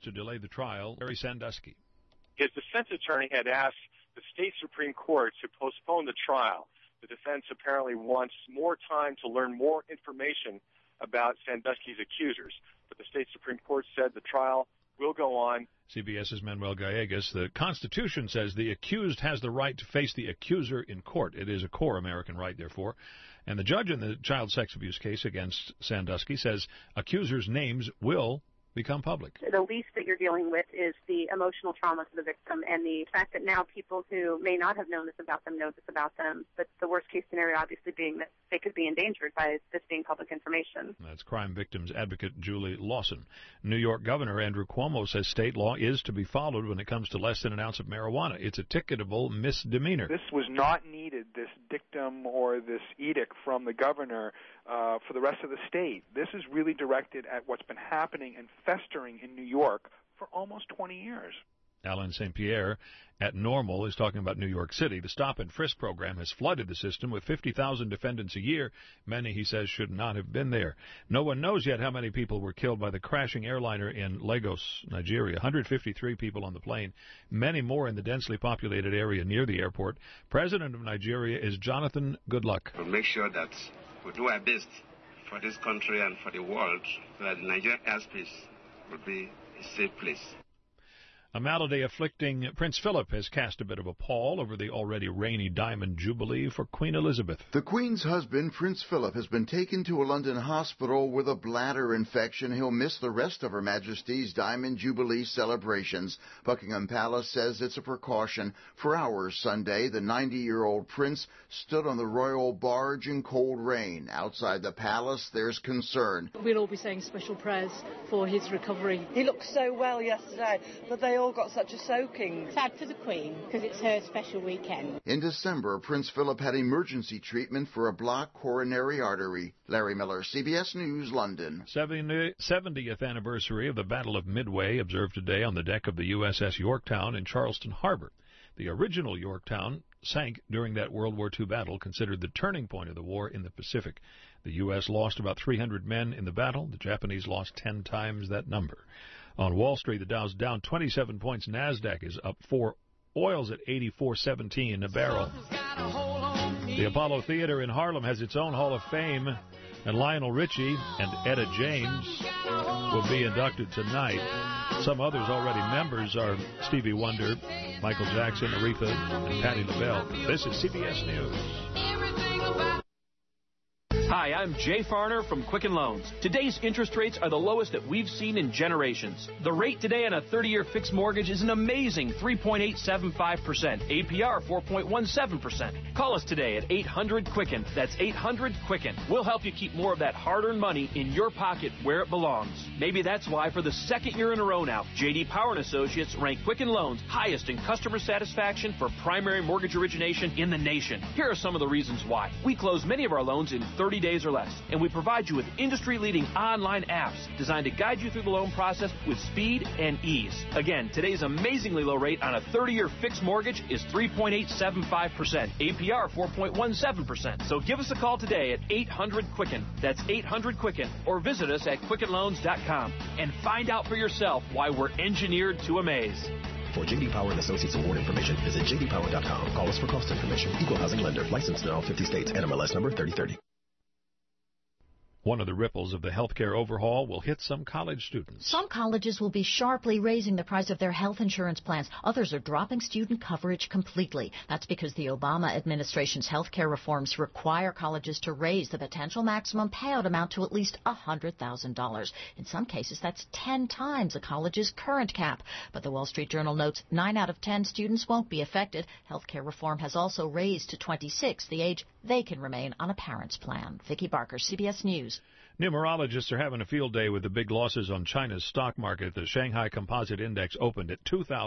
to delay the trial. Larry Sandusky. His defense attorney had asked the state Supreme Court to postpone the trial. The defense apparently wants more time to learn more information about Sandusky's accusers. But the state Supreme Court said the trial will go on. CBS's Manuel Gallegos. The Constitution says the accused has the right to face the accuser in court. It is a core American right, therefore. And the judge in the child sex abuse case against Sandusky says accusers' names will become public. The least that you're dealing with is the emotional trauma to the victim and the fact that now people who may not have known this about them know this about them. But the worst case scenario obviously being that they could be endangered by this being public information. That's crime victims advocate Julie Lawson. New York Governor Andrew Cuomo says state law is to be followed when it comes to less than an ounce of marijuana. It's a ticketable misdemeanor. This was not needed, this dictum or this edict from the governor for the rest of the state. This is really directed at what's been happening and festering in New York for almost 20 years. Alan St. Pierre at Normal is talking about New York City. The stop and frisk program has flooded the system with 50,000 defendants a year. Many, he says, should not have been there. No one knows yet how many people were killed by the crashing airliner in Lagos, Nigeria. 153 people on the plane, many more in the densely populated area near the airport. President of Nigeria is Jonathan Goodluck. We'll make sure that we do our best for this country and for the world so that the Nigerian airspace will be a safe place. A malady afflicting Prince Philip has cast a bit of a pall over the already rainy Diamond Jubilee for Queen Elizabeth. The Queen's husband, Prince Philip, has been taken to a London hospital with a bladder infection. He'll miss the rest of Her Majesty's Diamond Jubilee celebrations. Buckingham Palace says it's a precaution. For hours Sunday, the 90-year-old prince stood on the royal barge in cold rain. Outside the palace, there's concern. We'll all be saying special prayers for his recovery. He looked so well yesterday, but they all got such a soaking. Sad for the Queen, because it's her special weekend. In December, Prince Philip had emergency treatment for a blocked coronary artery. Larry Miller, CBS News, London. 70th anniversary of the Battle of Midway observed today on the deck of the USS Yorktown in Charleston Harbor. The original Yorktown sank during that World War II battle, considered the turning point of the war in the Pacific. The U.S. lost about 300 men in the battle. The Japanese lost 10 times that number. On Wall Street, the Dow's down 27 points. NASDAQ is up 4. Oil's at $84.17 a barrel. The Apollo Theater in Harlem has its own Hall of Fame, and Lionel Richie and Etta James will be inducted tonight. Some others already members are Stevie Wonder, Michael Jackson, Aretha, and Patti LaBelle. This is CBS News. Hi, I'm Jay Farner from Quicken Loans. Today's interest rates are the lowest that we've seen in generations. The rate today on a 30-year fixed mortgage is an amazing 3.875%. APR 4.17%. Call us today at 800-QUICKEN. That's 800-QUICKEN. We'll help you keep more of that hard-earned money in your pocket where it belongs. Maybe that's why for the second year in a row now, J.D. Power & Associates ranked Quicken Loans highest in customer satisfaction for primary mortgage origination in the nation. Here are some of the reasons why. We close many of our loans in 30 days or less, and we provide you with industry-leading online apps designed to guide you through the loan process with speed and ease. Again, today's amazingly low rate on a 30-year fixed mortgage is 3.875%, APR 4.17%. So give us a call today at 800-QUICKEN. That's 800-QUICKEN, or visit us at QuickenLoans.com and find out for yourself why we're engineered to amaze. For J.D. Power and Associates award information, visit jdpower.com. Call us for cost information. Equal housing lender. Licensed in all 50 states. NMLS number 3030. One of the ripples of the healthcare overhaul will hit some college students. Some colleges will be sharply raising the price of their health insurance plans. Others are dropping student coverage completely. That's because the Obama administration's healthcare reforms require colleges to raise the potential maximum payout amount to at least $100,000. In some cases, that's 10 times a college's current cap. But the Wall Street Journal notes 9 out of 10 students won't be affected. Healthcare reform has also raised to 26 the age they can remain on a parent's plan. Vicki Barker, CBS News. Numerologists are having a field day with the big losses on China's stock market. The Shanghai Composite Index opened at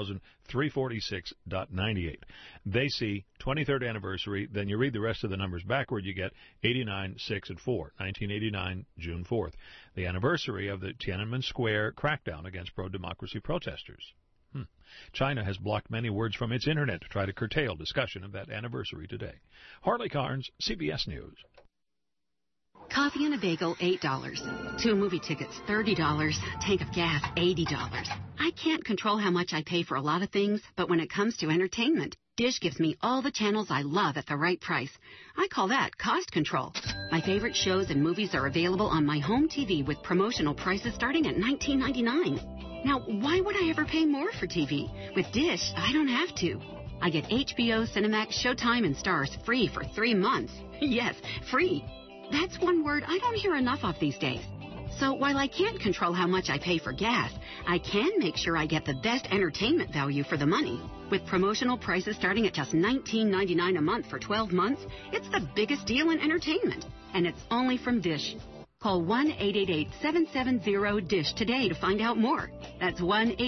2,346.98. They see 23rd anniversary. Then you read the rest of the numbers backward. You get 89, 6, and 4. 1989, June 4th. The anniversary of the Tiananmen Square crackdown against pro-democracy protesters. China has blocked many words from its internet to try to curtail discussion of that anniversary today. Harley Carnes, CBS News. Coffee and a bagel, $8. 2 movie tickets, $30. Tank of gas, $80. I can't control how much I pay for a lot of things, but when it comes to entertainment, Dish gives me all the channels I love at the right price. I call that cost control. My favorite shows and movies are available on my home TV with promotional prices starting at $19.99. Now, why would I ever pay more for TV? With Dish, I don't have to. I get HBO, Cinemax, Showtime, and Stars free for 3 months. Yes, free. That's one word I don't hear enough of these days. So while I can't control how much I pay for gas, I can make sure I get the best entertainment value for the money. With promotional prices starting at just $19.99 a month for 12 months, it's the biggest deal in entertainment. And it's only from Dish. Call 1-888-770-DISH today to find out more. That's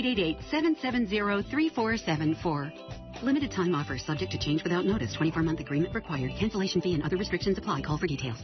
1-888-770-3474. Limited time offer subject to change without notice. 24-month agreement required. Cancellation fee and other restrictions apply. Call for details.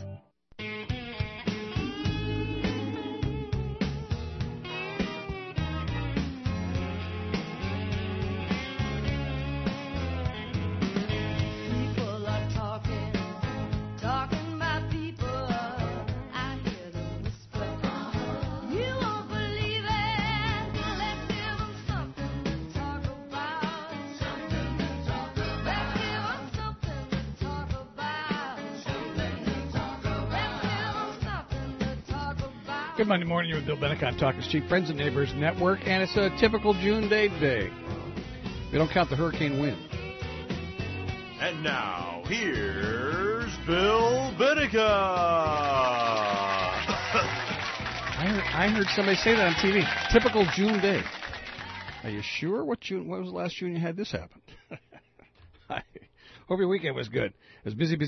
Good Monday morning. You're with Bill Bennick on Talk is Cheap, Friends and Neighbors Network, and it's a typical June day today. We don't count the hurricane wind. And now, here's Bill Bennick. I heard somebody say that on TV. Typical June day. Are you sure? What was the last June you had this happen? I hope your weekend was good. It was busy.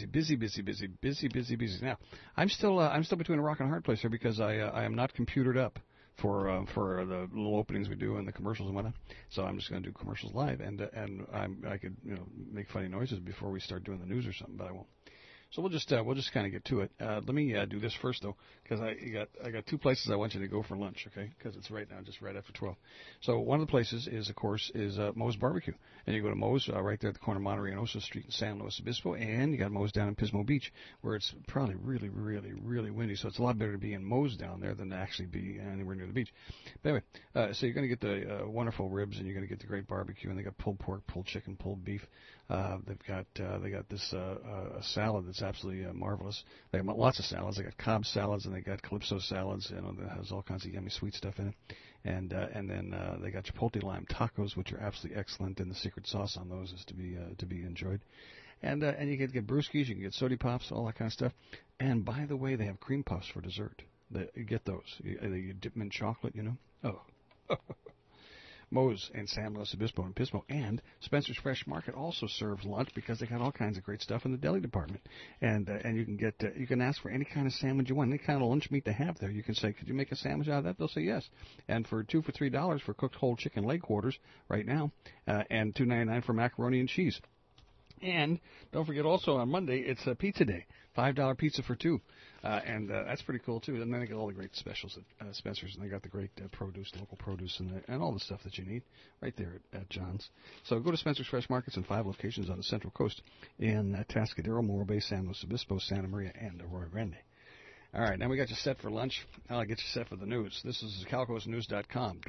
Now, I'm still between a rock and a hard place here because I am not computered up for the little openings we do and the commercials and whatnot. So I'm just going to do commercials live, and I could make funny noises before we start doing the news or something, but I won't. So we'll just kind of get to it. Let me do this first though, because I got 2 places I want you to go for lunch, okay? Because it's right now, just right after 12. So one of the places is, of course, Moe's Barbecue, and you go to Moe's right there at the corner of Monterey and Oso Street in San Luis Obispo, and you got Moe's down in Pismo Beach, where it's probably really, really, really windy. So it's a lot better to be in Moe's down there than to actually be anywhere near the beach. But anyway, so you're going to get the wonderful ribs, and you're going to get the great barbecue, and they got pulled pork, pulled chicken, pulled beef. They got this a salad that's absolutely marvelous. They have lots of salads. They got Cobb salads and they got Calypso salads. That has all kinds of yummy sweet stuff in it. And then they got Chipotle lime tacos, which are absolutely excellent. And the secret sauce on those is to be enjoyed. And you can get brewskis, you can get soda pops, all that kind of stuff. And by the way, they have cream puffs for dessert. You get those. You dip them in chocolate, Oh. Moe's and San Luis Obispo and Pismo, and Spencer's Fresh Market also serves lunch because they got all kinds of great stuff in the deli department. And you can get you can ask for any kind of sandwich you want, any kind of lunch meat they have there. You can say, could you make a sandwich out of that? They'll say yes. And for $2 for $3 for cooked whole chicken leg quarters right now, and $2.99 for macaroni and cheese. And don't forget also on Monday it's a pizza day, $5 pizza for 2. And that's pretty cool, too. And then they got all the great specials at Spencer's, and they got the great produce, local produce, and all the stuff that you need right there at John's. So go to Spencer's Fresh Markets in 5 locations on the Central Coast in Atascadero, Morro Bay, San Luis Obispo, Santa Maria, and Arroyo Grande. All right, now we got you set for lunch. I'll get you set for the news. This is CalcosNews.com.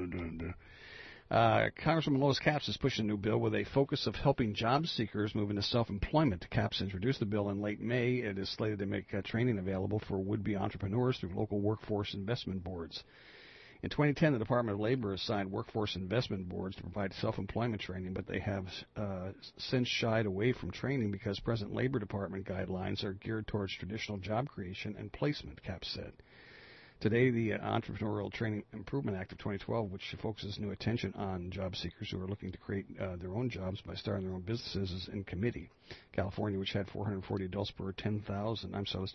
Congresswoman Lois Capps is pushing a new bill with a focus of helping job seekers move into self-employment. Capps introduced the bill in late May. It is slated to make training available for would-be entrepreneurs through local workforce investment boards. In 2010, the Department of Labor assigned workforce investment boards to provide self-employment training, but they have since shied away from training because present Labor Department guidelines are geared towards traditional job creation and placement, Capps said. Today, the Entrepreneurial Training Improvement Act of 2012, which focuses new attention on job seekers who are looking to create their own jobs by starting their own businesses, is in committee. California, which had 440 adults per 10,000,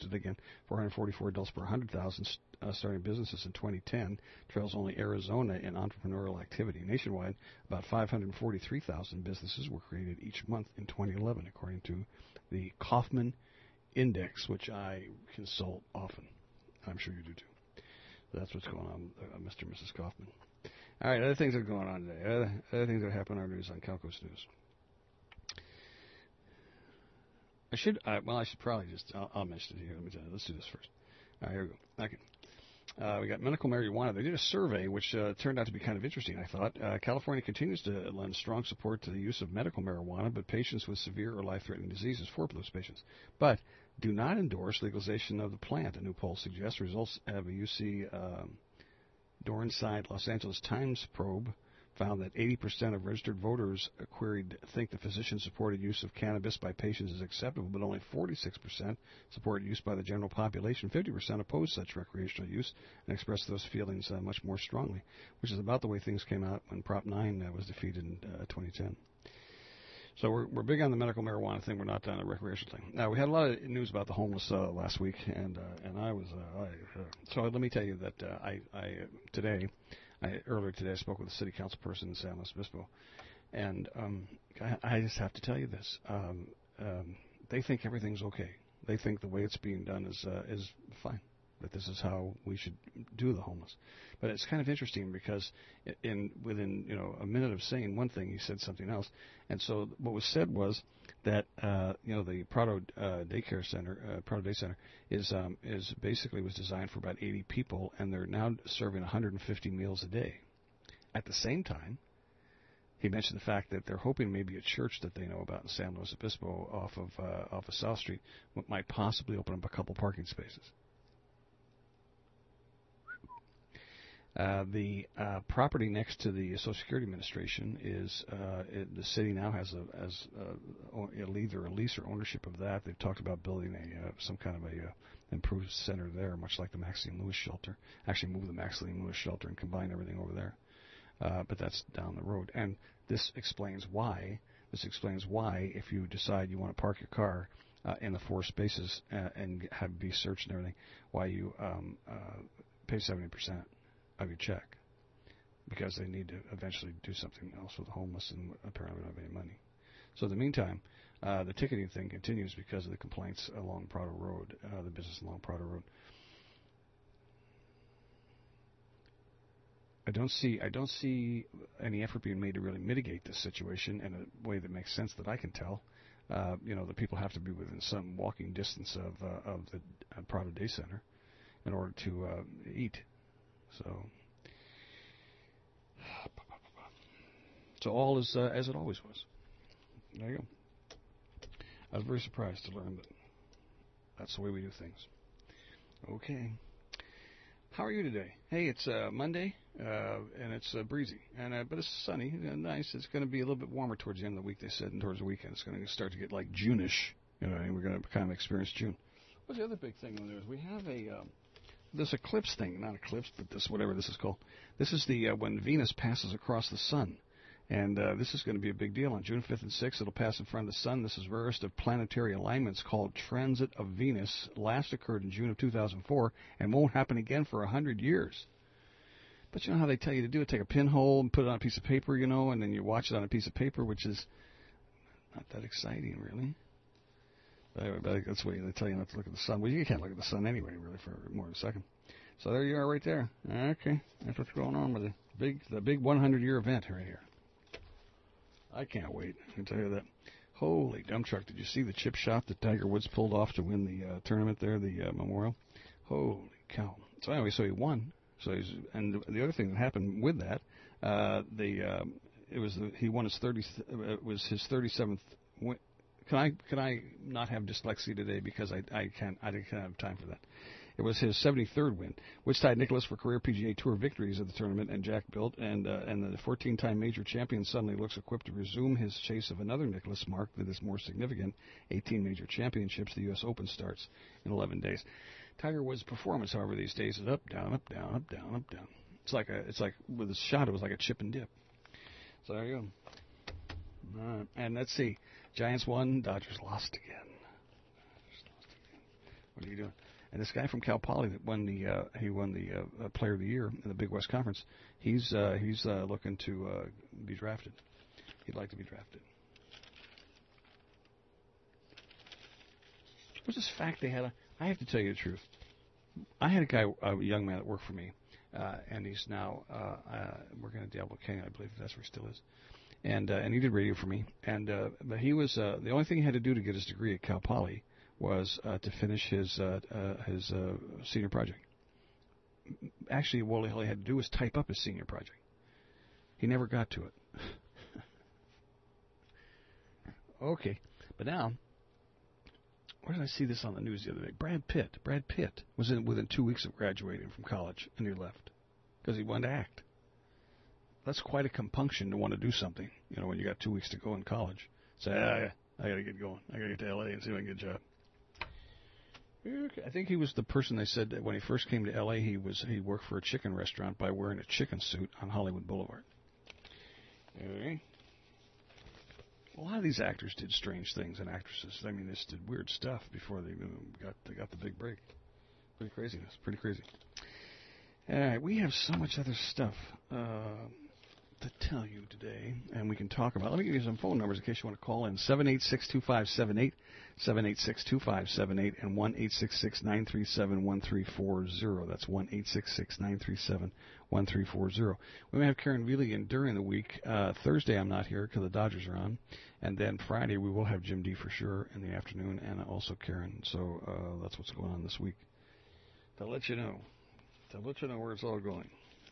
444 adults per 100,000 starting businesses in 2010, trails only Arizona in entrepreneurial activity. Nationwide, about 543,000 businesses were created each month in 2011, according to the Kauffman Index, which I consult often. I'm sure you do too. That's what's going on, Mr. and Mrs. Kaufman. All right, other things that are going on today. Other things that happen in our news on Calcos News. I should probably just, I'll mention it here. Let me tell you. Let's do this first. All right, here we go. Okay. We got medical marijuana. They did a survey which turned out to be kind of interesting, I thought. California continues to lend strong support to the use of medical marijuana, but patients with severe or life-threatening diseases for those patients. But do not endorse legalization of the plant, a new poll suggests. Results of a UC Dornside Los Angeles Times probe found that 80% of registered voters queried think the physician-supported use of cannabis by patients is acceptable, but only 46% support use by the general population. 50% oppose such recreational use and express those feelings much more strongly, which is about the way things came out when Prop 9 was defeated in 2010. So we're big on the medical marijuana thing. We're not on the recreational thing. Now, we had a lot of news about the homeless last week, and I was so let me tell you that earlier today I spoke with a city council person in San Luis Obispo, and I just have to tell you this. They think everything's okay. They think the way it's being done is fine, that this is how we should do the homeless. But it's kind of interesting because within a minute of saying one thing, he said something else. And so what was said was that the Prado Daycare Center, Prado Day Center, is basically was designed for about 80 people, and they're now serving 150 meals a day. At the same time, he mentioned the fact that they're hoping maybe a church that they know about in San Luis Obispo off of South Street might possibly open up a couple parking spaces. The property next to the Social Security Administration is the city now has either a lease or ownership of that. They've talked about building some kind of a improved center there, much like the Maxine Lewis shelter. Actually, move the Maxine Lewis shelter and combine everything over there. But that's down the road, and this explains why. If you decide you want to park your car in the 4 spaces and be searched and everything, why you pay 70% of your check, because they need to eventually do something else with the homeless, and apparently don't have any money. So in the meantime, the ticketing thing continues because of the complaints along Prado Road, the business along Prado Road. I don't see any effort being made to really mitigate this situation in a way that makes sense that I can tell. The people have to be within some walking distance of the Prado Day Center in order to eat. So all is as it always was. There you go. I was very surprised to learn that that's the way we do things. Okay. How are you today? Hey, it's Monday, and it's breezy, but it's sunny and nice. It's going to be a little bit warmer towards the end of the week, they said, and towards the weekend it's going to start to get like June-ish. And we're going to kind of experience June. What's the other big thing on there is we have this eclipse thing, not eclipse, but this, whatever this is called. This is the when Venus passes across the sun. And this is going to be a big deal. On June 5th and 6th, it'll pass in front of the sun. This is rarest of planetary alignments called Transit of Venus. Last occurred in June of 2004 and won't happen again for 100 years. But you know how they tell you to do it? Take a pinhole and put it on a piece of paper, and then you watch it on a piece of paper, which is not that exciting, really. But that's why they tell you not to look at the sun. Well, you can't look at the sun anyway, really, for more than a second. So there you are right there. Okay, that's what's going on with the big 100-year event right here. I can't wait, I can tell you that. Holy dump truck, did you see the chip shot that Tiger Woods pulled off to win the tournament there, the Memorial? Holy cow. So anyway, so he won. And the other thing that happened with that, he won his 37th win. Can I not have dyslexia today because I didn't have time for that. It was his 73rd win, which tied Nicklaus for career PGA Tour victories at the tournament, and Jack built, and the 14-time major champion suddenly looks equipped to resume his chase of another Nicklaus mark that is more significant. 18 major championships. The U.S. Open starts in 11 days. Tiger Woods' performance, however, these days is up, down, up, down, up, down, up, down. It's like with his shot, it was like a chip and dip. So there you go. All right, and let's see. Giants won, Dodgers lost again. What are you doing? And this guy from Cal Poly that won the Player of the Year in the Big West Conference, he's looking to be drafted. He'd like to be drafted. What's this fact they had? I have to tell you the truth. I had a young man that worked for me, and he's now working at Diablo Canyon, I believe that's where he still is. And he did radio for me. And but he was the only thing he had to do to get his degree at Cal Poly was to finish his senior project. Actually, all he had to do was type up his senior project. He never got to it. Okay, but now, where did I see this on the news the other day? Brad Pitt was within 2 weeks of graduating from college, and he left because he wanted to act. That's quite a compunction to want to do something, when you got 2 weeks to go in college. Say, I got to get going. I got to get to L.A. and see if I can get a job. Okay. I think he was the person they said that when he first came to L.A., he worked for a chicken restaurant by wearing a chicken suit on Hollywood Boulevard. Okay. A lot of these actors did strange things, and actresses. I mean, they just did weird stuff before they got the big break. Pretty craziness. Pretty crazy. All right, we have so much other stuff to tell you today, and we can talk about. Let me give you some phone numbers in case you want to call in. 786-2578, 786-2578, and 1-866-937-1340. That's 1-866-937-1340. We may have Karen Veely in during the week. Thursday I'm not here because the Dodgers are on. And then Friday we will have Jim D for sure in the afternoon, and also Karen. So that's what's going on this week. To let you know where it's all going.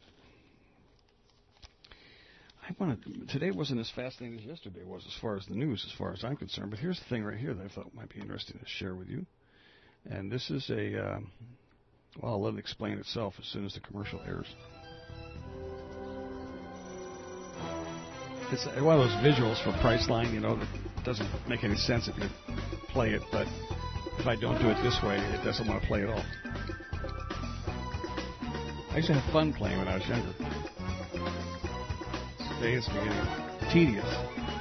Today wasn't as fascinating as yesterday was as far as the news, as far as I'm concerned. But here's the thing right here that I thought might be interesting to share with you. And this is I'll let it explain itself as soon as the commercial airs. It's one of those visuals for Priceline, that doesn't make any sense if you play it. But if I don't do it this way, it doesn't want to play at all. I used to have fun playing when I was younger. Today it's beginning tedious.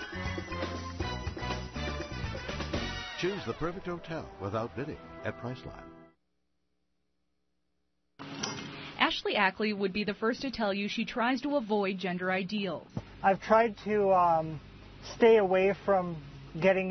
Choose the perfect hotel without bidding at Priceline. Ashley Ackley would be the first to tell you she tries to avoid gender ideals. I've tried to stay away from getting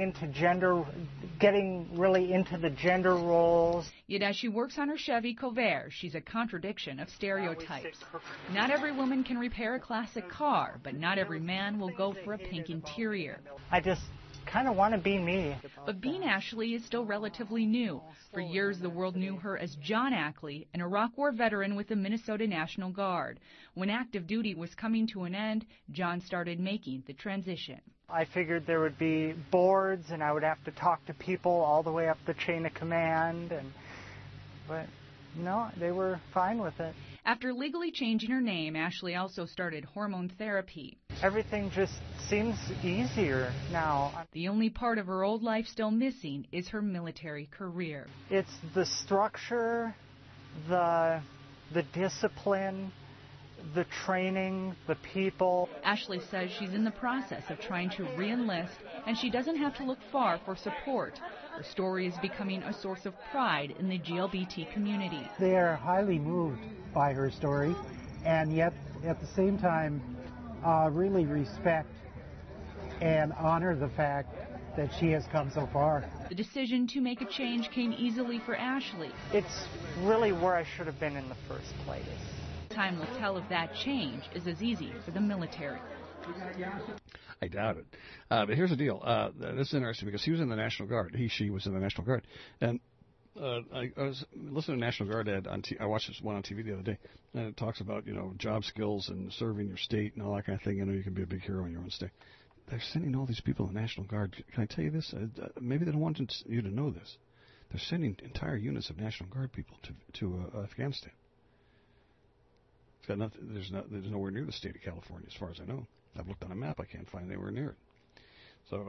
really into the gender roles. Yet as she works on her Chevy Couvert, she's a contradiction of stereotypes. Not every woman can repair a classic car, but not every man will go for a pink interior. I just kind of want to be me. But being Ashley is still relatively new. For years, the world knew her as John Ackley, an Iraq War veteran with the Minnesota National Guard. When active duty was coming to an end, John started making the transition. I figured there would be boards, and I would have to talk to people all the way up the chain of command, but no, they were fine with it. After legally changing her name, Ashley also started hormone therapy. Everything just seems easier now. The only part of her old life still missing is her military career. It's the structure, the discipline, the training, the people. Ashley says she's in the process of trying to re-enlist, and she doesn't have to look far for support. Her story is becoming a source of pride in the GLBT community. They are highly moved by her story, and yet at the same time really respect and honor the fact that she has come so far. The decision to make a change came easily for Ashley. It's really where I should have been in the first place. Time will tell if that change is as easy for the military. I doubt it. But here's the deal. This is interesting because he was in the National Guard. She was in the National Guard. And I was listening to National Guard ad on I watched this one on TV the other day, and it talks about, job skills and serving your state and all that kind of thing. You can be a big hero in your own state. They're sending all these people in the National Guard. Can I tell you this? Maybe they don't want you to know this. They're sending entire units of National Guard people to Afghanistan. It's got nothing. There's nowhere near the state of California, as far as I know. I've looked on a map. I can't find anywhere near it. So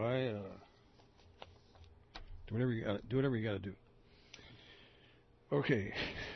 do whatever you got to do. Okay.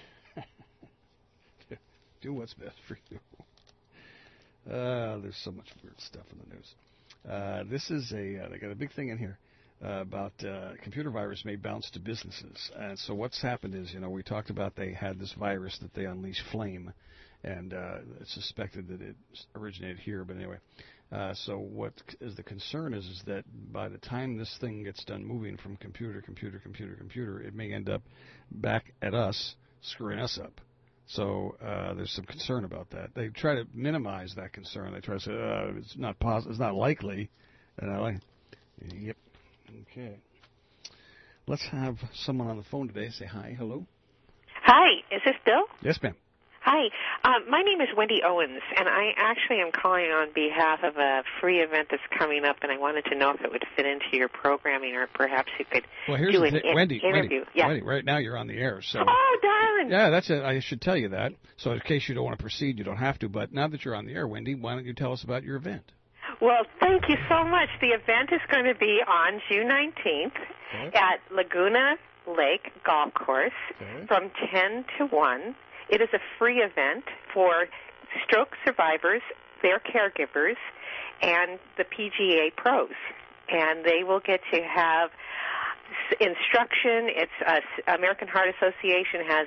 Do what's best for you. There's so much weird stuff in the news. This is they got a big thing in here about computer virus may bounce to businesses. And so what's happened is, we talked about they had this virus that they unleashed, Flame, and it's suspected that it originated here. But anyway, so what is the concern is that by the time this thing gets done moving from computer, it may end up back at us, screwing us up. So there's some concern about that. They try to minimize that concern. They try to say it's not it's not likely. Yep. Okay. Let's have someone on the phone today say hi. Hello. Hi. Is this Bill? Yes, ma'am. Hi. My name is Wendy Owens, and I actually am calling on behalf of a free event that's coming up, and I wanted to know if it would fit into your programming, or perhaps you could do an interview. Wendy, right now you're on the air. So. Oh, darling. Yeah, that's it. I should tell you that. So in case you don't want to proceed, you don't have to. But now that you're on the air, Wendy, why don't you tell us about your event? Well, thank you so much. The event is going to be on June 19th at Laguna Lake Golf Course from 10 to 1. It is a free event for stroke survivors, their caregivers, and the PGA pros. And they will get to have instruction. It's American Heart Association has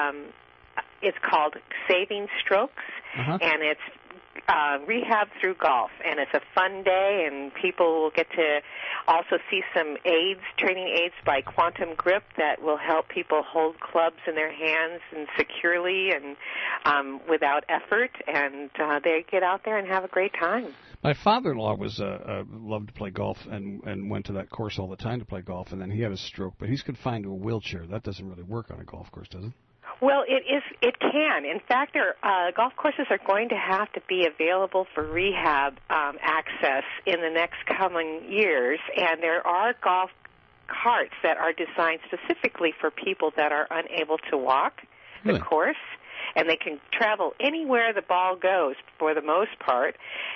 it's called Saving Strokes, and it's rehab through golf, and it's a fun day, and people will get to also see some training aids by Quantum Grip that will help people hold clubs in their hands and securely and without effort, and they get out there and have a great time. My father-in-law was loved to play golf and went to that course all the time to play golf, and then he had a stroke, but he's confined to a wheelchair. That doesn't really work on a golf course, does it? Well, it can. In fact, golf courses are going to have to be available for rehab access in the next coming years, and there are golf carts that are designed specifically for people that are unable to walk the course, and they can travel anywhere the ball goes for the most part.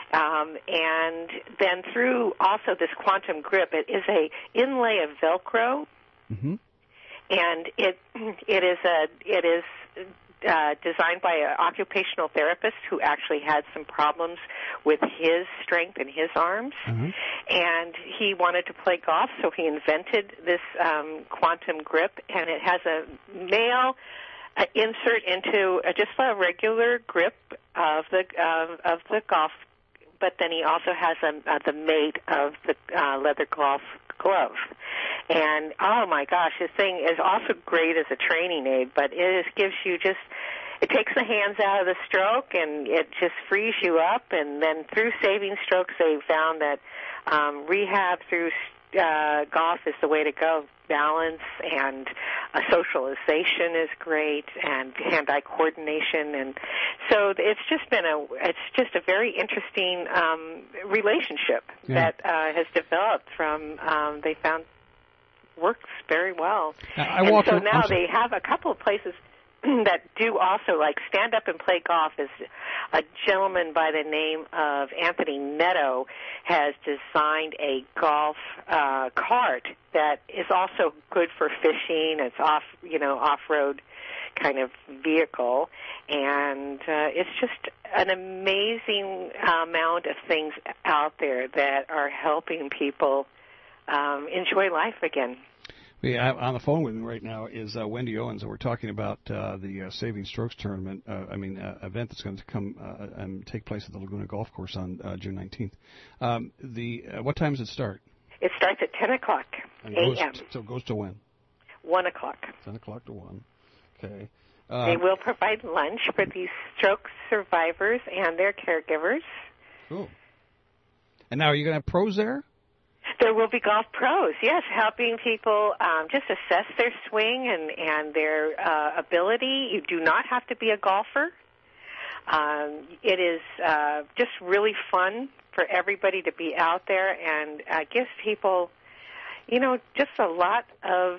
And then through also this Quantum Grip, it is a inlay of Velcro. Mm-hmm. And it is designed by an occupational therapist who actually had some problems with his strength in his arms, and he wanted to play golf, so he invented this Quantum Grip, and it has a nail insert into just a regular grip of the golf, but then he also has the mate of the leather golf glove. And, oh, my gosh, this thing is also great as a training aid, but it gives you it takes the hands out of the stroke, and it just frees you up. And then through Saving Strokes, they found that rehab through golf is the way to go. Balance and socialization is great, and hand-eye coordination, and so it's just a very interesting relationship that has developed from they found works very well. They have a couple of places that do also, like Stand Up and Play Golf. Is a gentleman by the name of Anthony Netto has designed a golf cart that is also good for fishing. It's off-road kind of vehicle, and it's just an amazing amount of things out there that are helping people enjoy life again. On the phone with me right now is Wendy Owens, and we're talking about the Saving Strokes tournament, event that's going to come and take place at the Laguna Golf Course on June 19th. What time does it start? It starts at 10 o'clock a.m. So it goes to when? 1 o'clock. 10 o'clock to 1. Okay. They will provide lunch for these stroke survivors and their caregivers. Cool. And now, are you going to have pros there? There will be golf pros, yes, helping people just assess their swing and their ability. You do not have to be a golfer. It is just really fun for everybody to be out there, and gives people, just a lot of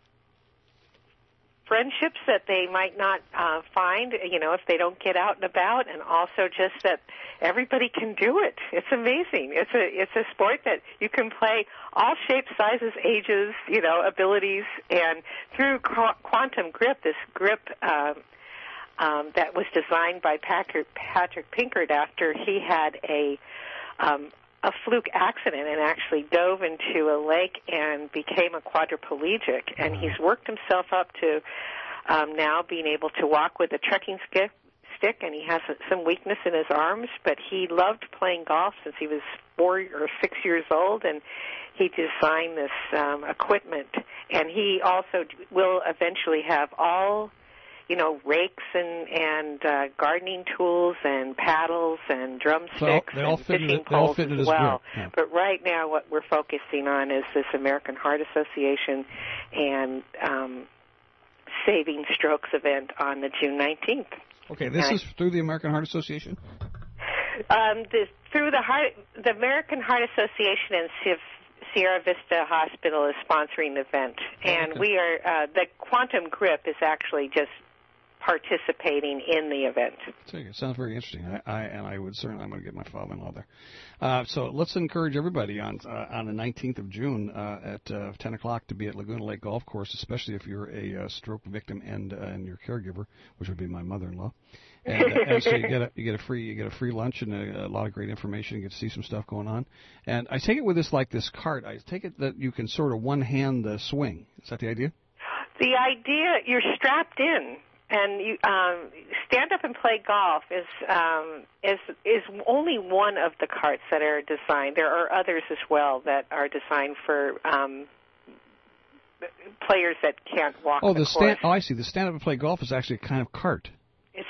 friendships that they might not find, if they don't get out and about, and also just that everybody can do it. It's amazing. It's a sport that you can play all shapes, sizes, ages, abilities, and through Quantum Grip, this grip that was designed by Patrick Pinkert after he had a fluke accident and actually dove into a lake and became a quadriplegic. And he's worked himself up to now being able to walk with a trekking stick, and he has some weakness in his arms, but he loved playing golf since he was 4 or 6 years old, and he designed this equipment. And he also will eventually have all rakes and gardening tools and paddles and drumsticks and fishing poles as well. Yeah. But right now what we're focusing on is this American Heart Association and Saving Strokes event on the June 19th. Okay, this is through the American Heart Association? Through the American Heart Association and Sierra Vista Hospital is sponsoring the event, and we are the Quantum Grip is actually just participating in the event. It sounds very interesting. I would certainly, I'm going to get my father-in-law there. So let's encourage everybody on the 19th of June at 10 o'clock to be at Laguna Lake Golf Course, especially if you're a stroke victim and your caregiver, which would be my mother-in-law. And so you get a free lunch and a lot of great information. You get to see some stuff going on. And I take it with this cart. I take it that you can sort of one-hand swing. Is that the idea? The idea, you're strapped in. And you stand up and play golf is only one of the carts that are designed. There are others as well that are designed for players that can't walk the course. I see. The stand up and play golf is actually a kind of cart. It's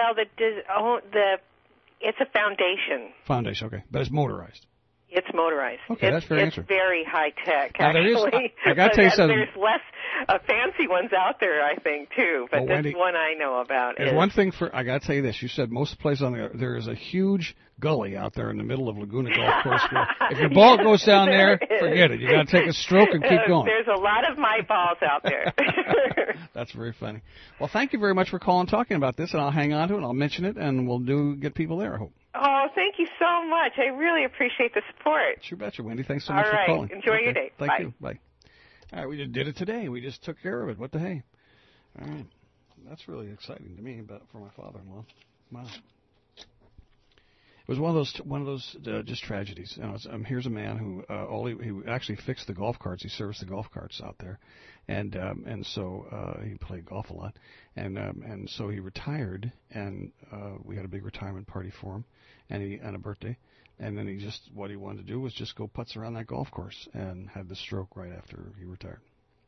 it's a foundation. Foundation, okay, but it's motorized. It's motorized. Okay, that's very interesting. It's very high tech, actually. I got to tell you something. There's less fancy ones out there, I think, too. But this one I know about. There's one thing I got to tell you this. You said most places on there is a huge gully out there in the middle of Laguna Golf Course. If your ball goes down there, forget it. You got to take a stroke and keep going. There's a lot of my balls out there. That's very funny. Well, thank you very much for calling and talking about this, and I'll hang on to it, and I'll mention it, and we'll get people there, I hope. Oh, thank you so much. I really appreciate the support. Sure betcha, Wendy. Thanks so much for calling. Enjoy your day. Thank you. Bye. All right, we just did it today. We just took care of it. What the hey? All right. That's really exciting to me, but for my father-in-law. Wow. It was one of those just tragedies. Here's a man who he actually fixed the golf carts. He serviced the golf carts out there, and so he played golf a lot, and so he retired, and we had a big retirement party for him, and a birthday, and then what he wanted to do was just go putz around that golf course, and had the stroke right after he retired.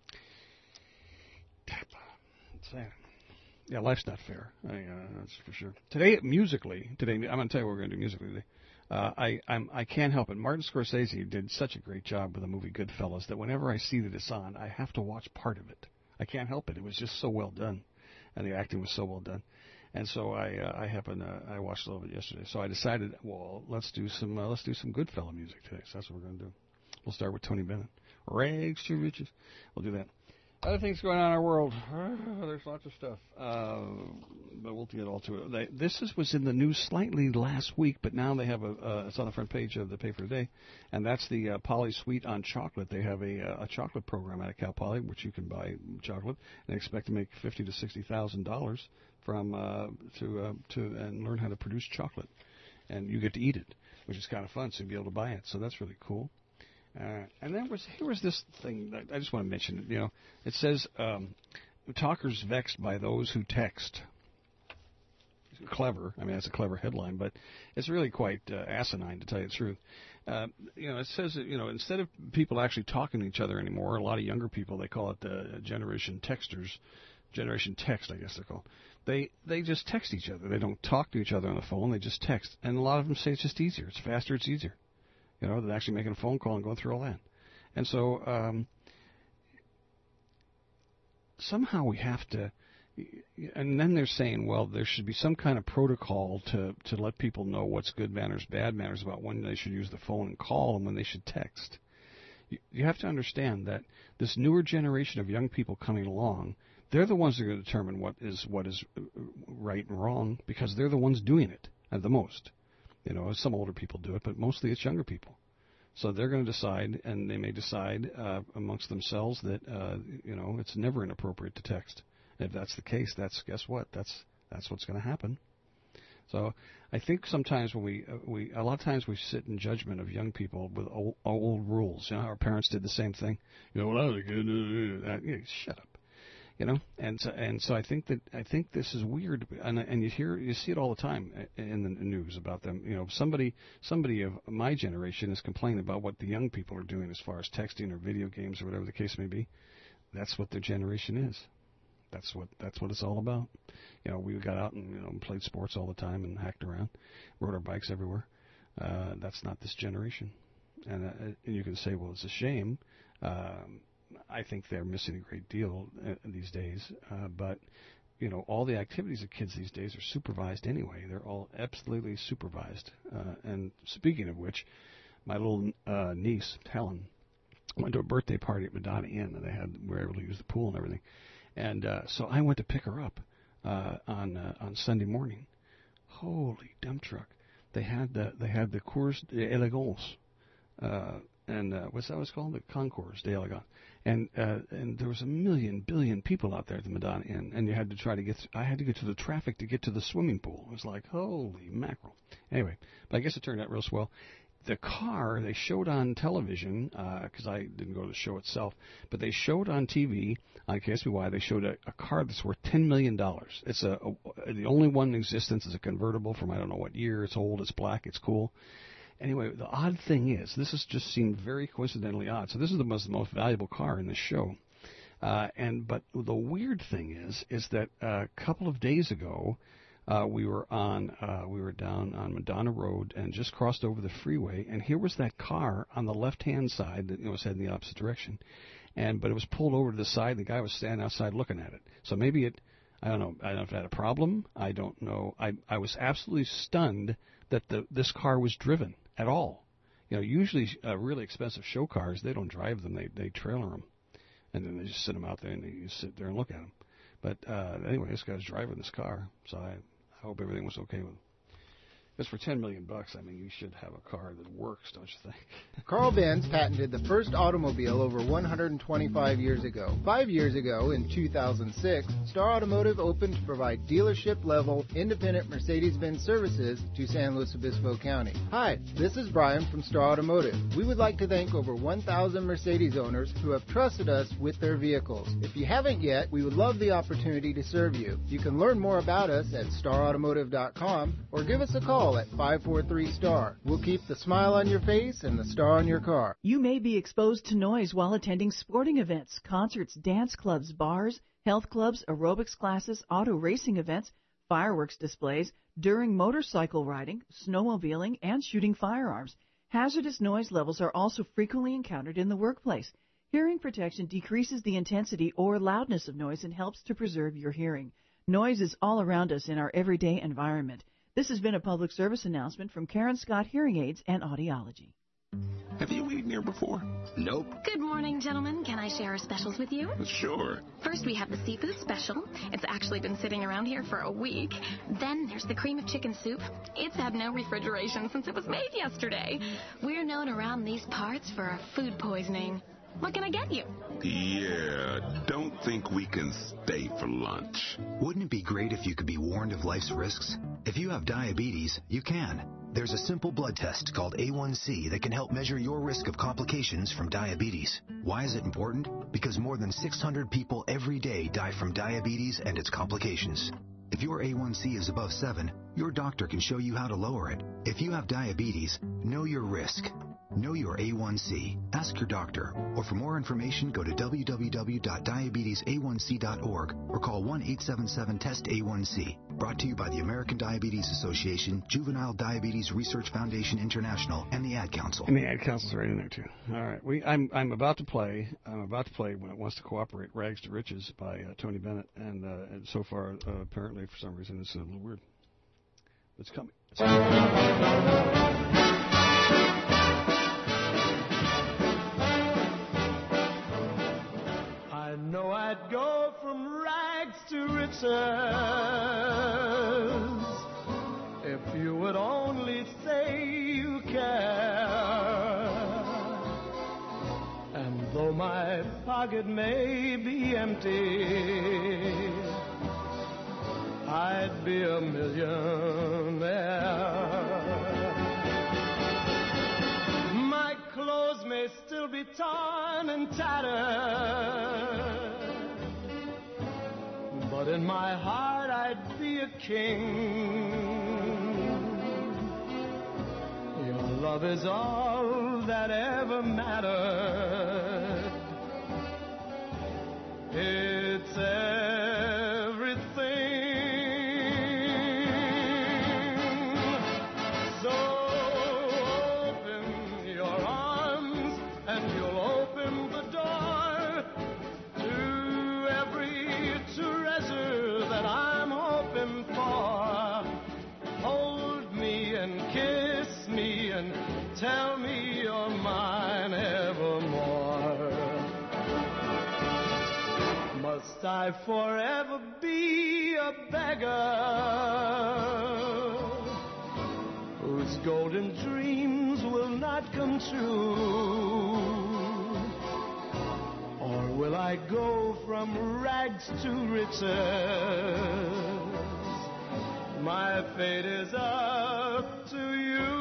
Sad. Yeah, life's not fair. That's for sure. Today, I'm going to tell you what we're going to do musically today. I can't help it. Martin Scorsese did such a great job with the movie Goodfellas that whenever I see that it's on, I have to watch part of it. I can't help it. It was just so well done, and the acting was so well done. And so I watched a little bit yesterday. So I decided, well, let's do some Goodfella music today. So that's what we're going to do. We'll start with Tony Bennett. Rags to riches. We'll do that. Other things going on in our world. There's lots of stuff, but we'll get all to it. This was in the news slightly last week, but now they have it's on the front page of the paper today, and that's the Poly Suite on chocolate. They have a chocolate program out of Cal Poly, which you can buy chocolate and expect to make $50,000 to $60,000 from and learn how to produce chocolate, and you get to eat it, which is kind of fun. So you'll be able to buy it. So that's really cool. And then here was this thing that I just want to mention. It says, "Talkers vexed by those who text." Clever. I mean, that's a clever headline, but it's really quite asinine, to tell you the truth. It says that, instead of people actually talking to each other anymore, a lot of younger people, they call it Generation Texters, Generation Text, I guess they're called. They just text each other. They don't talk to each other on the phone. They just text, and a lot of them say it's just easier. It's faster. It's easier. Than actually making a phone call and going through all that. And so somehow we have to, and then they're saying, well, there should be some kind of protocol to let people know what's good manners, bad manners, about when they should use the phone and call and when they should text. You have to understand that this newer generation of young people coming along, they're the ones that are going to determine what is right and wrong, because they're the ones doing it the most. Some older people do it, but mostly it's younger people. So they're going to decide, and they may decide amongst themselves that it's never inappropriate to text. And if that's the case, guess what? That's what's going to happen. So I think sometimes when a lot of times we sit in judgment of young people with old rules. Our parents did the same thing. When I was a kid, shut up. And so I think this is weird, and you see it all the time in the news about them. Somebody of my generation is complaining about what the young people are doing as far as texting or video games or whatever the case may be. That's what their generation is. That's what it's all about. We got out and played sports all the time and hacked around, rode our bikes everywhere. That's not this generation. And you can say, well, it's a shame. I think they're missing a great deal these days. But all the activities of kids these days are supervised anyway. They're all absolutely supervised. And speaking of which, my little niece, Helen, went to a birthday party at Madonna Inn, and we were able to use the pool and everything. And so I went to pick her up on Sunday morning. Holy dump truck! They had the Cours d'Elegance, and what's that was called? The Concours d'Elegance. And there was a billion people out there at the Madonna Inn, and you had to try to get. I had to get to the traffic to get to the swimming pool. It was like, holy mackerel. Anyway, but I guess it turned out real swell. The car they showed on television, because I didn't go to the show itself, but they showed on TV on KSBY. They showed a car that's worth $10 million. It's the only one in existence. Is a convertible from I don't know what year. It's old. It's black. It's cool. Anyway, the odd thing is, this has just seemed very coincidentally odd. So this is the most valuable car in the show. But the weird thing is that a couple of days ago, we were down on Madonna Road and just crossed over the freeway, and here was that car on the left-hand side that was heading the opposite direction, but it was pulled over to the side. And the guy was standing outside looking at it. So maybe I don't know. I don't know if it had a problem. I don't know. I was absolutely stunned that this car was driven at all. Usually really expensive show cars, they don't drive them. They trailer them, and then they just sit them out there and you sit there and look at them. But anyway, this guy's driving this car, so I hope everything was okay with him. Because for $10 million, I mean, you should have a car that works, don't you think? Carl Benz patented the first automobile over 125 years ago. 5 years ago, in 2006, Star Automotive opened to provide dealership-level, independent Mercedes-Benz services to San Luis Obispo County. Hi, this is Brian from Star Automotive. We would like to thank over 1,000 Mercedes owners who have trusted us with their vehicles. If you haven't yet, we would love the opportunity to serve you. You can learn more about us at starautomotive.com or give us a call at 543-STAR. We'll keep the smile on your face and the star on your car. You may be exposed to noise while attending sporting events, concerts, dance clubs, bars, health clubs, aerobics classes, auto racing events, fireworks displays, during motorcycle riding, snowmobiling, and shooting firearms. Hazardous noise levels are also frequently encountered in the workplace. Hearing protection decreases the intensity or loudness of noise and helps to preserve your hearing. Noise is all around us in our everyday environment. This has been a public service announcement from Karen Scott Hearing Aids and Audiology. Have you eaten here before? Nope. Good morning, gentlemen. Can I share our specials with you? Sure. First, we have the seafood special. It's actually been sitting around here for a week. Then there's the cream of chicken soup. It's had no refrigeration since it was made yesterday. We're known around these parts for our food poisoning. What can I get you? Yeah, don't think we can stay for lunch. Wouldn't it be great if you could be warned of life's risks? If you have diabetes, you can. There's a simple blood test called A1C that can help measure your risk of complications from diabetes. Why is it important? Because more than 600 people every day die from diabetes and its complications. If your A1C is above 7, your doctor can show you how to lower it. If you have diabetes, know your risk. Know your A1C. Ask your doctor. Or for more information, go to www.diabetesa1c.org or call 1-877-TEST-A1C. Brought to you by the American Diabetes Association, Juvenile Diabetes Research Foundation International, and the Ad Council. And the Ad Council's right in there, too. All right. I'm about to play When It Wants to Cooperate, Rags to Riches by Tony Bennett. And so far, apparently, for some reason, it's a little weird. It's coming. I know I'd go from rags to riches if you would only say you care. And though my pocket may be empty, I'd be a millionaire. My clothes may still be torn and tattered, but in my heart I'd be a king. Your love is all that ever mattered. It's tell me you're mine evermore. Must I forever be a beggar whose golden dreams will not come true? Or will I go from rags to riches? My fate is up to you.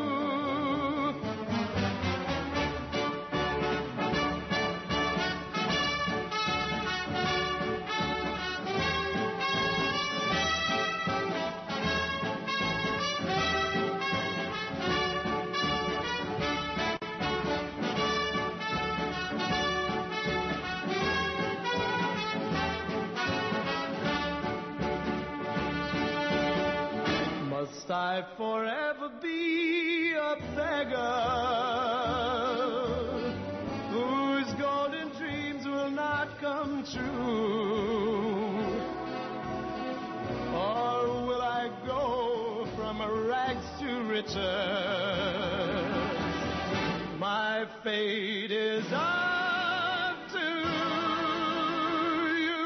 Must I forever be a beggar whose golden dreams will not come true? Or will I go from rags to riches? My fate is up to you.